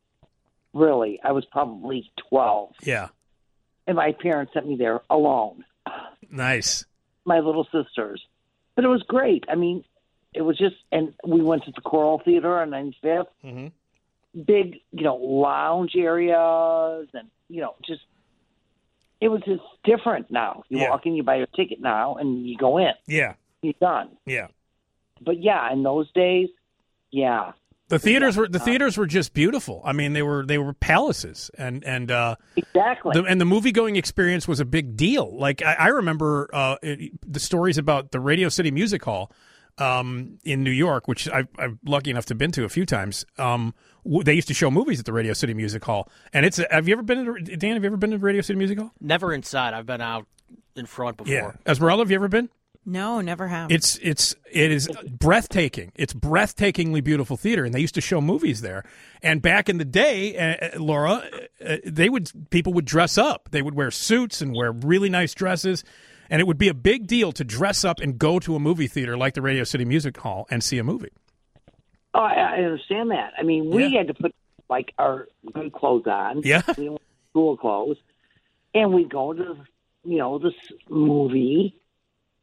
Really, I was probably twelve. yeah. And my parents sent me there alone, Nice. my little sisters. But it was great. I mean, it was just, and we went to the Choral Theater on ninety-fifth. Mm-hmm. Big, you know, lounge areas and, you know, just, it was just different now. You Yeah. walk in, you buy your ticket now, and you go in. Yeah. You're done. Yeah. But yeah, in those days, yeah. The theaters were the theaters were just beautiful. I mean, they were they were palaces, and and uh, Exactly. the, and the movie going experience was a big deal. Like I, I remember uh, it, the stories about the Radio City Music Hall um, in New York, which I, I'm lucky enough to have been to a few times. Um, w- they used to show movies at the Radio City Music Hall, and it's. A, have you ever been to Dan? Have you ever been to Radio City Music Hall? Never inside. I've been out in front before. Yeah. Esmeralda, have you ever been? No, never have. It's it's it is breathtaking. It's breathtakingly beautiful theater, and they used to show movies there. And back in the day, uh, Laura, uh, they would people would dress up. They would wear suits and wear really nice dresses, and it would be a big deal to dress up and go to a movie theater like the Radio City Music Hall and see a movie. Oh, I, I understand that. I mean, we Yeah. had to put, like, our good clothes on. Yeah. We didn't wear school clothes. And we'd go to, you know, this movie.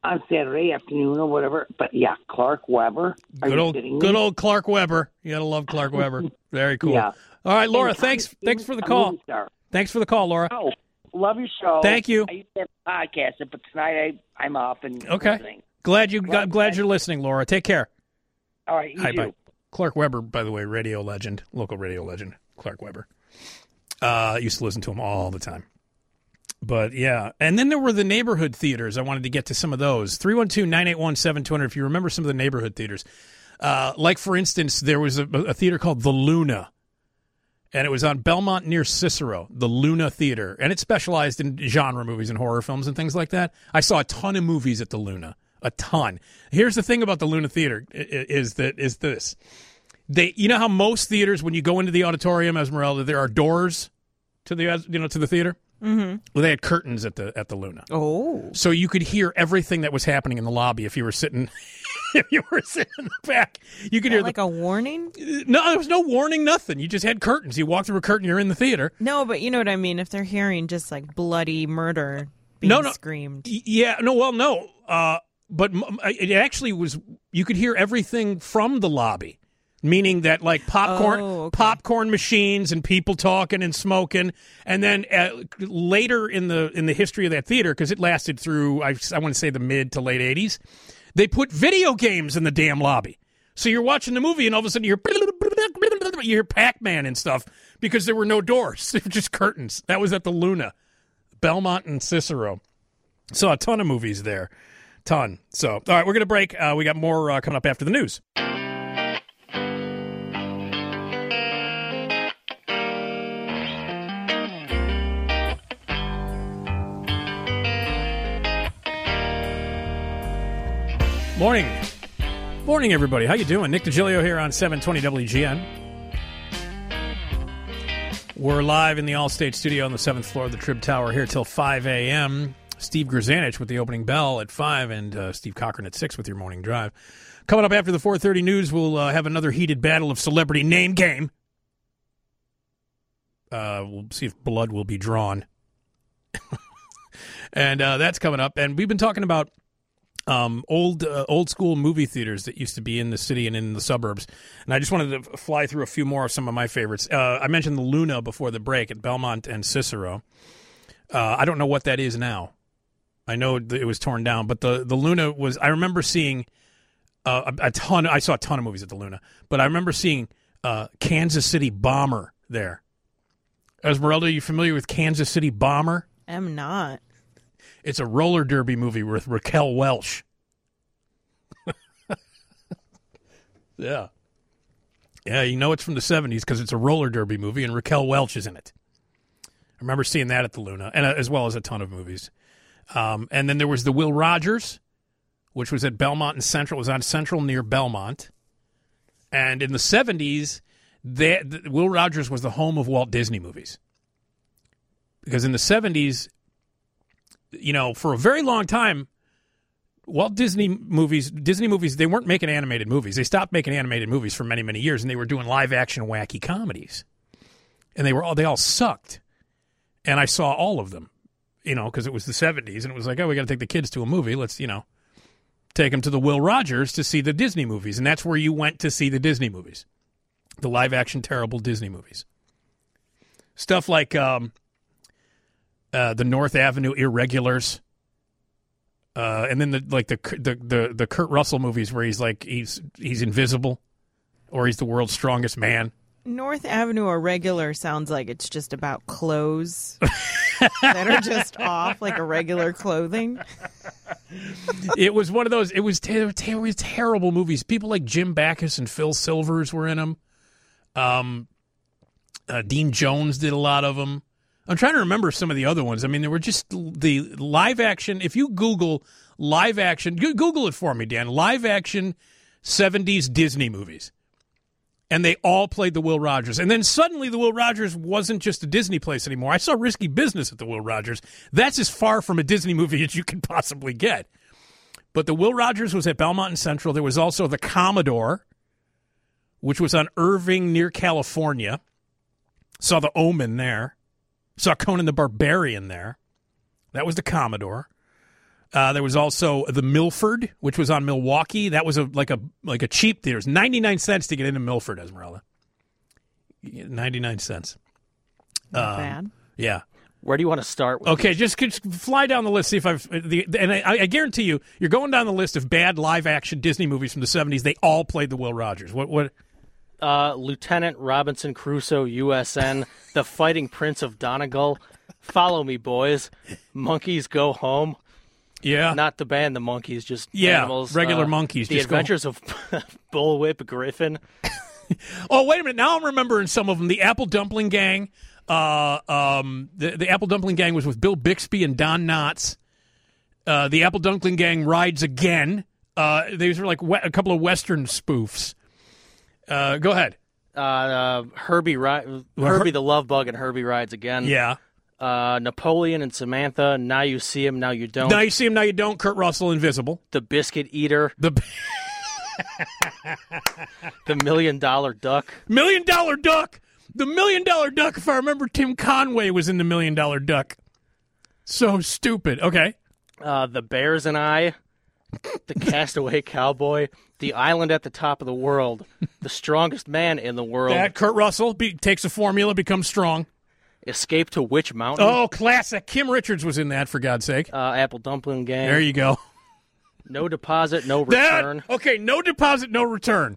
on Saturday afternoon or whatever. But yeah, Clark Weber. Are Good you old, kidding good me? old Clark Weber. You gotta love Clark Weber. Very cool. Yeah. All right, Laura. And Tommy Thanks. Thanks for the Stevens, a call. movie star. Thanks for the call, Laura. Oh, love your show. Thank you. I used to have a podcast, but tonight I, I'm up and Okay. listening. Glad you. Well, glad you're listening, Laura. Take care. All right, you Hi, do. bye. Clark Weber, by the way, radio legend, local radio legend, Clark Weber. Uh, I used to listen to him all the time. But, yeah. And then there were the neighborhood theaters. I wanted to get to some of those. three one two, nine eight one, seven two zero zero if you remember some of the neighborhood theaters. Uh, like, for instance, there was a, a theater called The Luna. And it was on Belmont near Cicero, the Luna Theater. And it specialized in genre movies and horror films and things like that. I saw a ton of movies at the Luna. A ton. Here's the thing about the Luna Theater is that is this. They, you know how most theaters, when you go into the auditorium, Esmeralda, there are doors to the you know to the theater. Mm-hmm. Well, they had curtains at the at the Luna. Oh, so you could hear everything that was happening in the lobby if you were sitting. If you were sitting in the back, you could hear like the, a warning. No, there was no warning. Nothing. You just had curtains. You walk through a curtain, you're in the theater. No, but you know what I mean. If they're hearing just like bloody murder being no, no. screamed. Yeah. No. Well, no. Uh, but it actually was. You could hear everything from the lobby. Meaning that, like, popcorn Oh, okay. popcorn machines and people talking and smoking. And then uh, later in the in the history of that theater, because it lasted through, I, I want to say, the mid to late eighties, they put video games in the damn lobby. So you're watching the movie, and all of a sudden you hear, you hear Pac-Man and stuff because there were no doors. They were just curtains. That was at the Luna, Belmont and Cicero. Saw a ton of movies there. Ton. So, all right, we're going to break. Uh, we got more uh, coming up after the news. Morning. Morning, everybody. How you doing? Nick DiGilio here on seven twenty W G N. We're live in the Allstate studio on the seventh floor of the Trib Tower here till five a.m. Steve Grzanich with the opening bell at five and uh, Steve Cochran at six with your morning drive. Coming up after the four thirty news, we'll uh, have another heated battle of celebrity name game. Uh, we'll see if blood will be drawn. and uh, that's coming up. And we've been talking about Um, old uh, old school movie theaters that used to be in the city and in the suburbs. And I just wanted to fly through a few more of some of my favorites. Uh, I mentioned the Luna before the break at Belmont and Cicero. Uh, I don't know what that is now. I know it was torn down, but the, the Luna was, I remember seeing uh, a, a ton, I saw a ton of movies at the Luna, but I remember seeing uh, Kansas City Bomber there. Esmeralda, are you familiar with Kansas City Bomber? I'm not. It's a roller derby movie with Raquel Welch. yeah. Yeah, you know it's from the seventies because it's a roller derby movie and Raquel Welch is in it. I remember seeing that at the Luna, and uh, as well as a ton of movies. Um, and then there was the Will Rogers, which was at Belmont and Central. It was on Central near Belmont. And in the seventies, they, the, Will Rogers was the home of Walt Disney movies. Because in the seventies... You know, for a very long time, Walt Disney movies, Disney movies, they weren't making animated movies. They stopped making animated movies for many, many years, and they were doing live-action wacky comedies. And they were all they all sucked. And I saw all of them, you know, because it was the seventies, and it was like, oh, we got to take the kids to a movie. Let's, you know, take them to the Will Rogers to see the Disney movies. And that's where you went to see the Disney movies, the live-action terrible Disney movies. Stuff like... Um, Uh, the North Avenue Irregulars, uh, and then the like the, the the the Kurt Russell movies where he's like he's he's invisible, or he's the world's strongest man. North Avenue Irregular sounds like it's just about clothes that are just off, like irregular clothing. It was one of those. It was ter- ter- terrible movies. People like Jim Backus and Phil Silvers were in them. Um, uh, Dean Jones did a lot of them. I'm trying to remember some of the other ones. I mean, there were just the live action. If you Google live action, Google it for me, Dan. Live action seventies Disney movies. And they all played the Will Rogers. And then suddenly the Will Rogers wasn't just a Disney place anymore. I saw Risky Business at the Will Rogers. That's as far from a Disney movie as you can possibly get. But the Will Rogers was at Belmont and Central. There was also the Commodore, which was on Irving near California. Saw the Omen there. Saw Conan the Barbarian there. That was the Commodore. Uh, there was also the Milford, which was on Milwaukee. That was a like a like a cheap theater. It was ninety-nine cents to get into Milford, Esmeralda. ninety-nine cents. Not um, bad. Yeah. Where do you want to start with Okay, these? just, just fly down the list. See if I've the and I, I guarantee you, you're going down the list of bad live action Disney movies from the seventies. They all played the Will Rogers. What? What? Uh, Lieutenant Robinson Crusoe, U S N, The Fighting Prince of Donegal, Follow Me, Boys, Monkeys Go Home. Yeah. Not the band, the monkeys, just Yeah, animals. regular Uh, monkeys, The just go- Adventures of Bullwhip Griffin. Oh, wait a minute. Now I'm remembering some of them. The Apple Dumpling Gang. Uh, um, the, the Apple Dumpling Gang was with Bill Bixby and Don Knotts. Uh, the Apple Dumpling Gang Rides Again. Uh, these were like we- a couple of Western spoofs. Uh, go ahead. Uh, uh, Herbie ri- Well, Herbie Her- the Love Bug and Herbie Rides Again. Yeah. Uh, Napoleon and Samantha, Now You See Him, Now You Don't. Now you see him, now you don't. Kurt Russell, Invisible. The Biscuit Eater. The The Million Dollar Duck. Million Dollar Duck. The Million Dollar Duck, if I remember, Tim Conway was in the Million Dollar Duck. So stupid. Okay. Uh, the Bears and I. The Castaway Cowboy. The Island at the Top of the World. The Strongest Man in the World. That Kurt Russell be, takes a formula, becomes strong. Escape to Witch Mountain. Oh, classic. Kim Richards was in that, for God's sake. Uh, Apple Dumpling Gang. There you go. No Deposit, No That- Return. okay, no deposit, no return.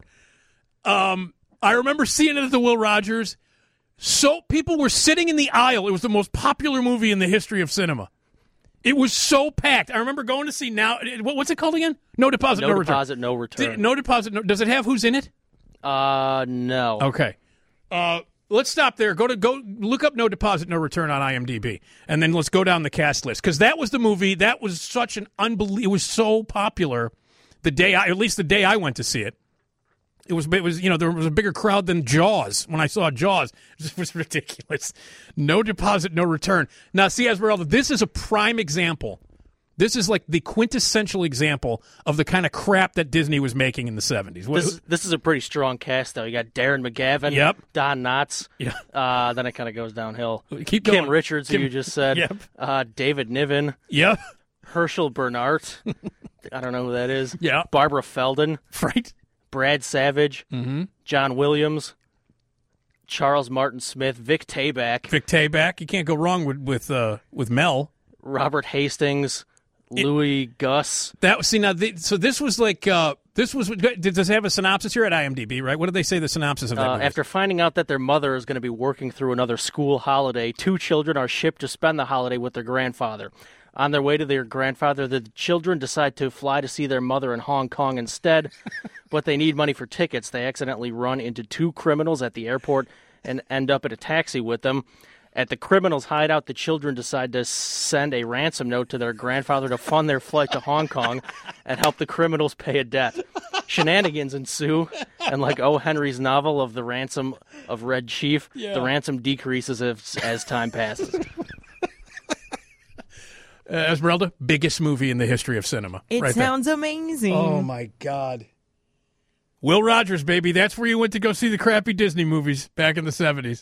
Um, I remember seeing it at the Will Rogers. So people were sitting in the aisle. It was the most popular movie in the history of cinema. It was so packed. I remember going to see now. what- What's it called again? No deposit, no, No return. Deposit, No Return. Did- no deposit. No, does it have who's in it? Uh, no. Okay. Uh, let's stop there. Go to go look up No Deposit, No Return on IMDb, and then let's go down the cast list because that was the movie that was such an unbelievable. It was so popular the day I, at least the day I went to see it. It was it was you know there was a bigger crowd than Jaws when I saw Jaws. It was ridiculous. No Deposit, No Return. Now, see, Esmeralda, this is a prime example. This is like the quintessential example of the kind of crap that Disney was making in the seventies. This is, this is a pretty strong cast, though. You got Darren McGavin, Yep. Don Knotts. Yeah. Uh, then it kind of goes downhill. Keep Kim going. Richards, Kim- who you just said. Yep. Uh, David Niven. Yep. Herschel Bernhardt. I don't know who that is. Yeah. Barbara Feldon. Right. Brad Savage. Mm-hmm. John Williams. Charles Martin Smith. Vic Tayback. Vic Tayback. You can't go wrong with with uh, with Mel. Robert Hastings. Louis Gus. That see now. The, so this was like uh, this was. Does it have a synopsis here at IMDb? Right. What did they say the synopsis of that Uh, movie? after finding out that their mother is going to be working through another school holiday, two children are shipped to spend the holiday with their grandfather. On their way to their grandfather, the children decide to fly to see their mother in Hong Kong instead, but they need money for tickets. They accidentally run into two criminals at the airport and end up in a taxi with them. At the criminals' hideout, the children decide to send a ransom note to their grandfather to fund their flight to Hong Kong and help the criminals pay a debt. Shenanigans ensue, and like O. Henry's novel of The Ransom of Red Chief, Yeah. the ransom decreases as, as time passes. Uh, Esmeralda, biggest movie in the history of cinema. It right sounds amazing. there. Oh my God. Will Rogers, baby. That's where you went to go see the crappy Disney movies back in the seventies.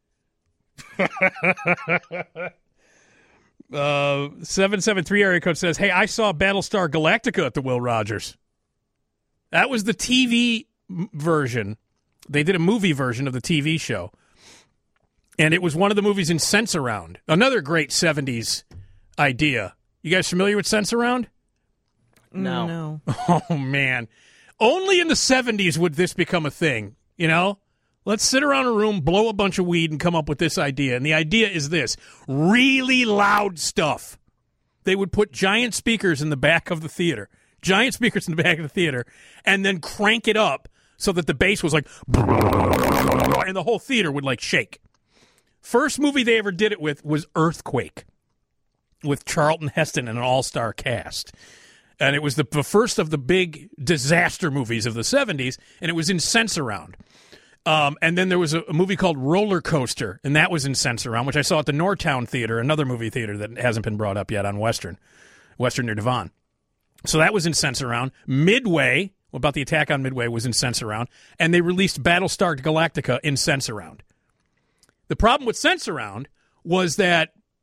uh, seven seven three area code says, hey, I saw Battlestar Galactica at the Will Rogers. That was the T V m- version. They did a movie version of the T V show. And it was one of the movies in Sense-Around. Another great seventies idea. You guys familiar with Sense-Around? No. No. Oh, man. Only in the seventies would this become a thing, you know? Let's sit around a room, blow a bunch of weed, and come up with this idea. And the idea is this. Really loud stuff. They would put giant speakers in the back of the theater. Giant speakers in the back of the theater. And then crank it up so that the bass was like... And the whole theater would, like, shake. First movie they ever did it with was Earthquake. With Charlton Heston and an all-star cast. And it was the, the first of the big disaster movies of the seventies, and it was in Sense-Around. Um, and then there was a, a movie called Roller Coaster, and that was in Sense-Around, which I saw at the Northtown Theater, another movie theater that hasn't been brought up yet on Western, Western near Devon. So that was in Sense-Around. Midway, about the attack on Midway, was in Sense-Around, and they released Battlestar Galactica in Sense-Around. The problem with Sense-Around was that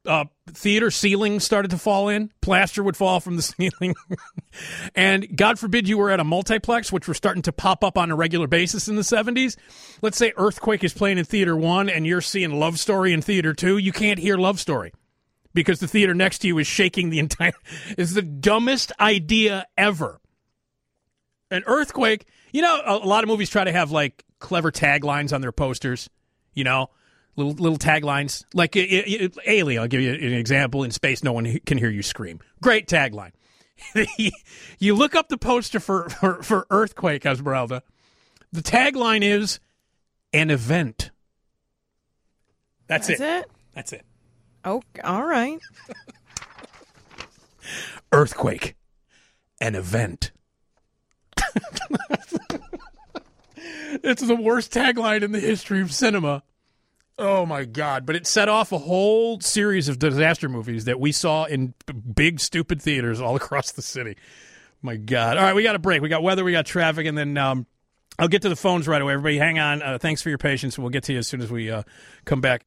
Uh, theater ceilings started to fall in. Plaster would fall from the ceiling. And God forbid you were at a multiplex, which were starting to pop up on a regular basis in the seventies. Let's say Earthquake is playing in Theater one and you're seeing Love Story in Theater two. You can't hear Love Story because the theater next to you is shaking the entire... It's the dumbest idea ever. An Earthquake... You know, a, a lot of movies try to have, like, clever taglines on their posters, you know? Little little taglines. Like, it, it, Alien, I'll give you an example. In space, no one can hear you scream. Great tagline. You look up the poster for, for, for Earthquake, Esmeralda. The tagline is, an event. That's, That's it. it? That's it. Oh, all right. Earthquake. An event. It's the worst tagline in the history of cinema. Oh, my God. But it set off a whole series of disaster movies that we saw in big, stupid theaters all across the city. My God. All right, we got a break. We got weather, we got traffic, and then um, I'll get to the phones right away. Everybody hang on. Uh, thanks for your patience. We'll get to you as soon as we uh, come back.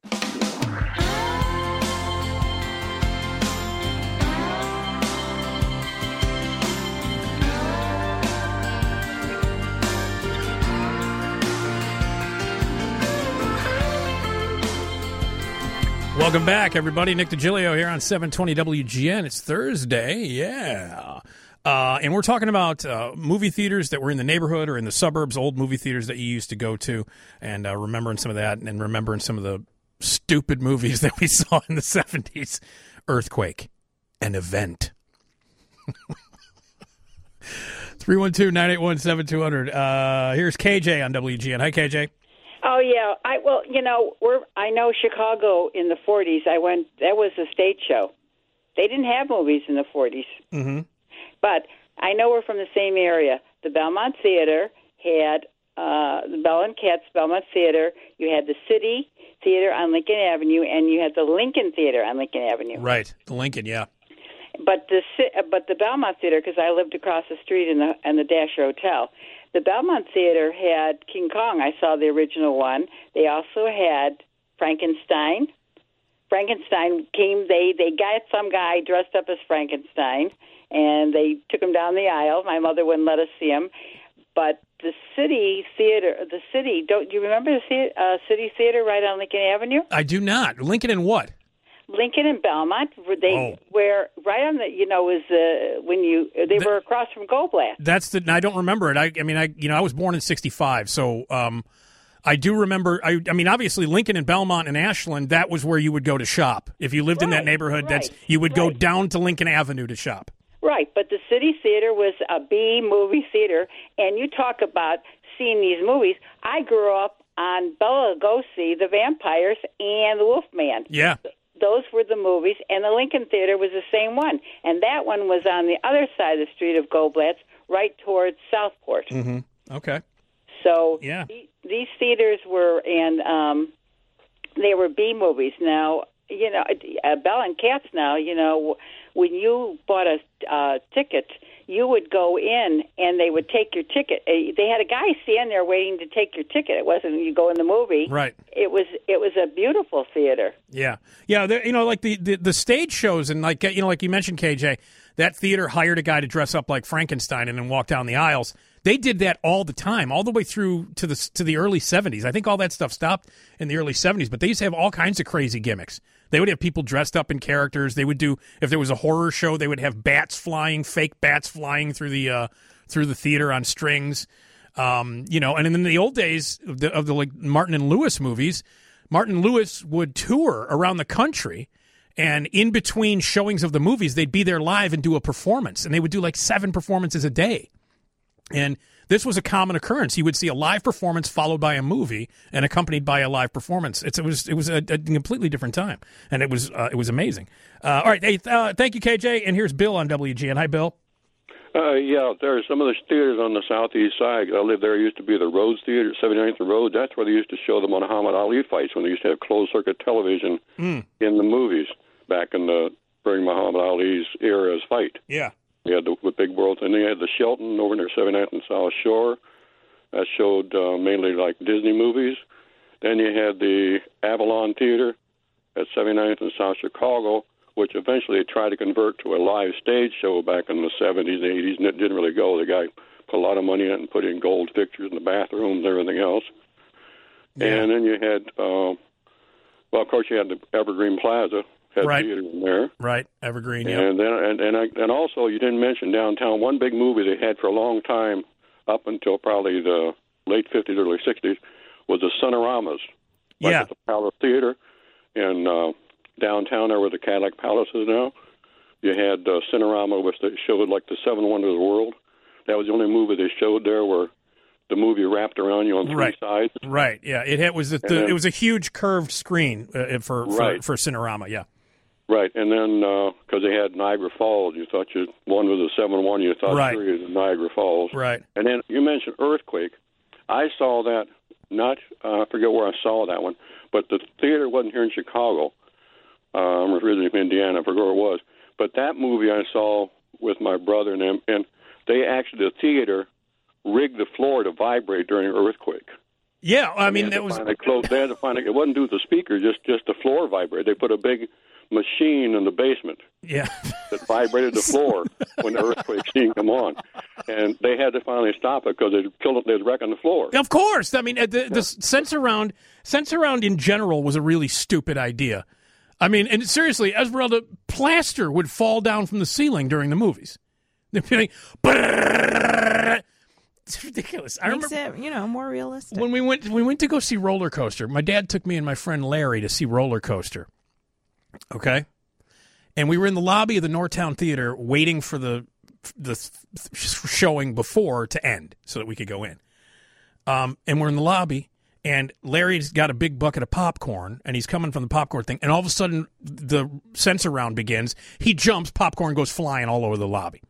Welcome back, everybody. Nick DiGilio here on seven twenty W G N. It's Thursday, yeah. Uh, and we're talking about uh, movie theaters that were in the neighborhood or in the suburbs, old movie theaters that you used to go to, and uh, remembering some of that and remembering some of the stupid movies that we saw in the seventies. Earthquake, an event. three one two, nine eight one, seven two zero zero. Uh, here's K J on W G N. Hi, K J. Oh yeah, I well, you know, we're I know Chicago in the forties. I went. That was a stage show. They didn't have movies in the forties, mm-hmm. but I know we're from the same area. The Belmont Theater had uh, the Bell and Katz Belmont Theater. You had the City Theater on Lincoln Avenue, and you had the Lincoln Theater on Lincoln Avenue. Right, the Lincoln, yeah. But the but the Belmont Theater, because I lived across the street in the in the Dasher Hotel. The Belmont Theater had King Kong. I saw the original one. They also had Frankenstein. Frankenstein came. They they got some guy dressed up as Frankenstein, and they took him down the aisle. My mother wouldn't let us see him. But the City Theater, the City. Don't you remember the uh, City Theater right on Lincoln Avenue? I do not. Lincoln and what? Lincoln and Belmont, where they oh. were right on the, you know, was uh, when you they the, were across from Goldblatt. That's the. I don't remember it. I, I mean, I you know, I was born in sixty-five, so um, I do remember. I, I mean, obviously, Lincoln and Belmont and Ashland. That was where you would go to shop if you lived right, in that neighborhood. Right, that's you would right. go down to Lincoln Avenue to shop. Right, but the City Theater was a B movie theater, and you talk about seeing these movies. I grew up on Bela Lugosi, The Vampires, and The Wolfman. Yeah. Those were the movies, and the Lincoln Theater was the same one. And that one was on the other side of the street of Goldblatt's, right towards Southport. Mm-hmm. Okay. So yeah. th- these theaters were, and um, they were B movies. Now, you know, uh, Bell and Katz now, you know, when you bought a uh, ticket, you would go in and they would take your ticket. Uh, they had a guy stand there waiting to take your ticket. It wasn't you go in the movie. Right. It was it was a beautiful theater. Yeah, yeah. You know, like the, the the stage shows and like you know, like you mentioned, K J, that theater hired a guy to dress up like Frankenstein and then walk down the aisles. They did that all the time, all the way through to the to the early seventies. I think all that stuff stopped in the early seventies, but they used to have all kinds of crazy gimmicks. They would have people dressed up in characters. They would do, if there was a horror show, they would have bats flying, fake bats flying through the uh, through the theater on strings. Um, you know, and in the old days of the, of the like Martin and Lewis movies, Martin Lewis would tour around the country, and in between showings of the movies, they'd be there live and do a performance, and they would do like seven performances a day. And this was a common occurrence. You would see a live performance followed by a movie and accompanied by a live performance. It's, it was it was a, a completely different time, and it was uh, it was amazing. Uh, all right, hey, uh, thank you, K J. And here's Bill on W G N. Hi, Bill. Uh, yeah, there are some of the theaters on the southeast side. I lived there. It used to be the Rhodes Theater, seventy-ninth Road. That's where they used to show the Muhammad Ali fights when they used to have closed-circuit television mm. in the movies back in the during Muhammad Ali's era's fight. Yeah. You had the, the big world, and then you had the Shelton over near seventy-ninth and South Shore. That showed uh, mainly like Disney movies. Then you had the Avalon Theater at seventy-ninth and South Chicago, which eventually they tried to convert to a live stage show back in the seventies and eighties, and it didn't really go. The guy put a lot of money in it and put in gold fixtures in the bathrooms and everything else. Yeah. And then you had, uh, well, of course, you had the Evergreen Plaza, had right. theater in there. Right, Evergreen, yeah. And then, and and, I, and also, you didn't mention downtown. One big movie they had for a long time, up until probably the late fifties, early sixties, was the Sonораmas. Like yeah. at the Palace Theater in uh, downtown, there where the Cadillac Palace is now. You had uh, Cinerama, which they showed like the Seven Wonders of the World. That was the only movie they showed there where the movie wrapped around you on three right. sides. Right. Yeah. It had, was the, the, then, it was a huge curved screen uh, for, right. for for Cinerama. Yeah. Right, and then because uh, they had Niagara Falls, you thought you one was a seven one, you thought right. three was Niagara Falls. Right. And then you mentioned Earthquake. I saw that. Not uh, I forget where I saw that one, but the theater wasn't here in Chicago. Uh, I'm originally from Indiana. I forget where it was. But that movie I saw with my brother and them, and they actually, the theater rigged the floor to vibrate during an earthquake. Yeah, I mean, that was... They, closed, they had to find it. It wasn't due to the speaker, just, just the floor vibrated. They put a big machine in the basement yeah. that vibrated the floor when the earthquake scene come on. And they had to finally stop it because they'd killed it, they'd wrecking the floor. Of course. I mean, the, the yeah. sense around, sense around in general was a really stupid idea. I mean, and seriously, Esmeralda, plaster would fall down from the ceiling during the movies. They'd be like, it's ridiculous. I Makes remember, it, you know, more realistic. When we went, we went to go see Roller Coaster. My dad took me and my friend Larry to see Roller Coaster. Okay, and we were in the lobby of the Northtown Theater waiting for the the showing before to end so that we could go in. Um, and we're in the lobby. And Larry's got a big bucket of popcorn, and he's coming from the popcorn thing. And all of a sudden, the sensor round begins. He jumps, popcorn goes flying all over the lobby.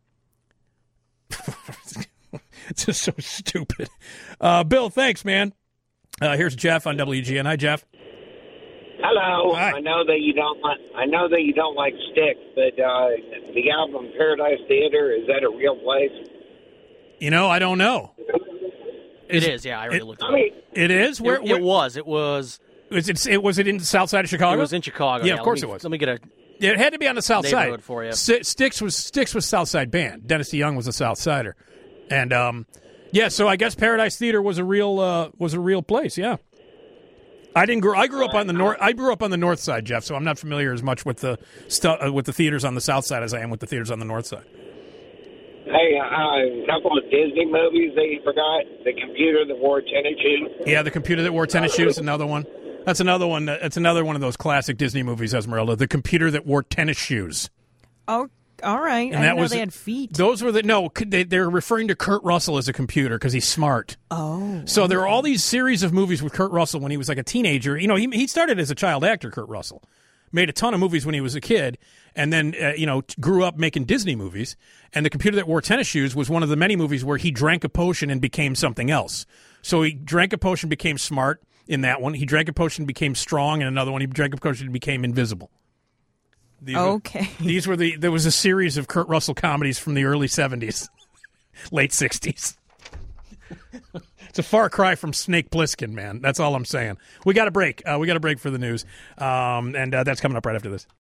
It's just so stupid. Uh, Bill, thanks, man. Uh, here's Jeff on W G N. Hi, Jeff. Hello. Hi. I know that you don't like. I know that you don't like Styx, but uh, the album Paradise Theater, is that a real place? You know, I don't know. It is, is yeah. I already it, looked it up. It is? Where, it, where, it was. It was. Was it, it, was it in the south side of Chicago? It was in Chicago. Yeah, yeah of course me, it was. Let me get a yeah, it had to be on the south side. For you. S- Styx was Styx was South Side band. Dennis DeYoung was a South Sider. And, um, yeah, so I guess Paradise Theater was a real uh, was a real place, yeah. I didn't grow. I grew up on the north. I grew up on the north side, Jeff. So I'm not familiar as much with the stu- uh, with the theaters on the south side as I am with the theaters on the north side. Hey, uh, a couple of Disney movies that you forgot. The Computer That Wore Tennis Shoes. Yeah, The Computer That Wore Tennis Shoes. Another one. That's another one. That's another one of those classic Disney movies, Esmeralda. The Computer That Wore Tennis Shoes. Oh, all right. And I that didn't know was they had feet. Those were the no. They, they're referring to Kurt Russell as a computer because he's smart. Oh. So there are all these series of movies with Kurt Russell when he was like a teenager. You know, he he started as a child actor. Kurt Russell made a ton of movies when he was a kid, and then uh, you know grew up making Disney movies. And The Computer That Wore Tennis Shoes was one of the many movies where he drank a potion and became something else. So he drank a potion, became smart in that one. He drank a potion, became strong in another one. He drank a potion and became invisible. These okay. Were, these were the. There was a series of Kurt Russell comedies from the early seventies, late sixties. It's a far cry from Snake Plissken, man. That's all I'm saying. We got a break. Uh, we got a break for the news, um, and uh, that's coming up right after this.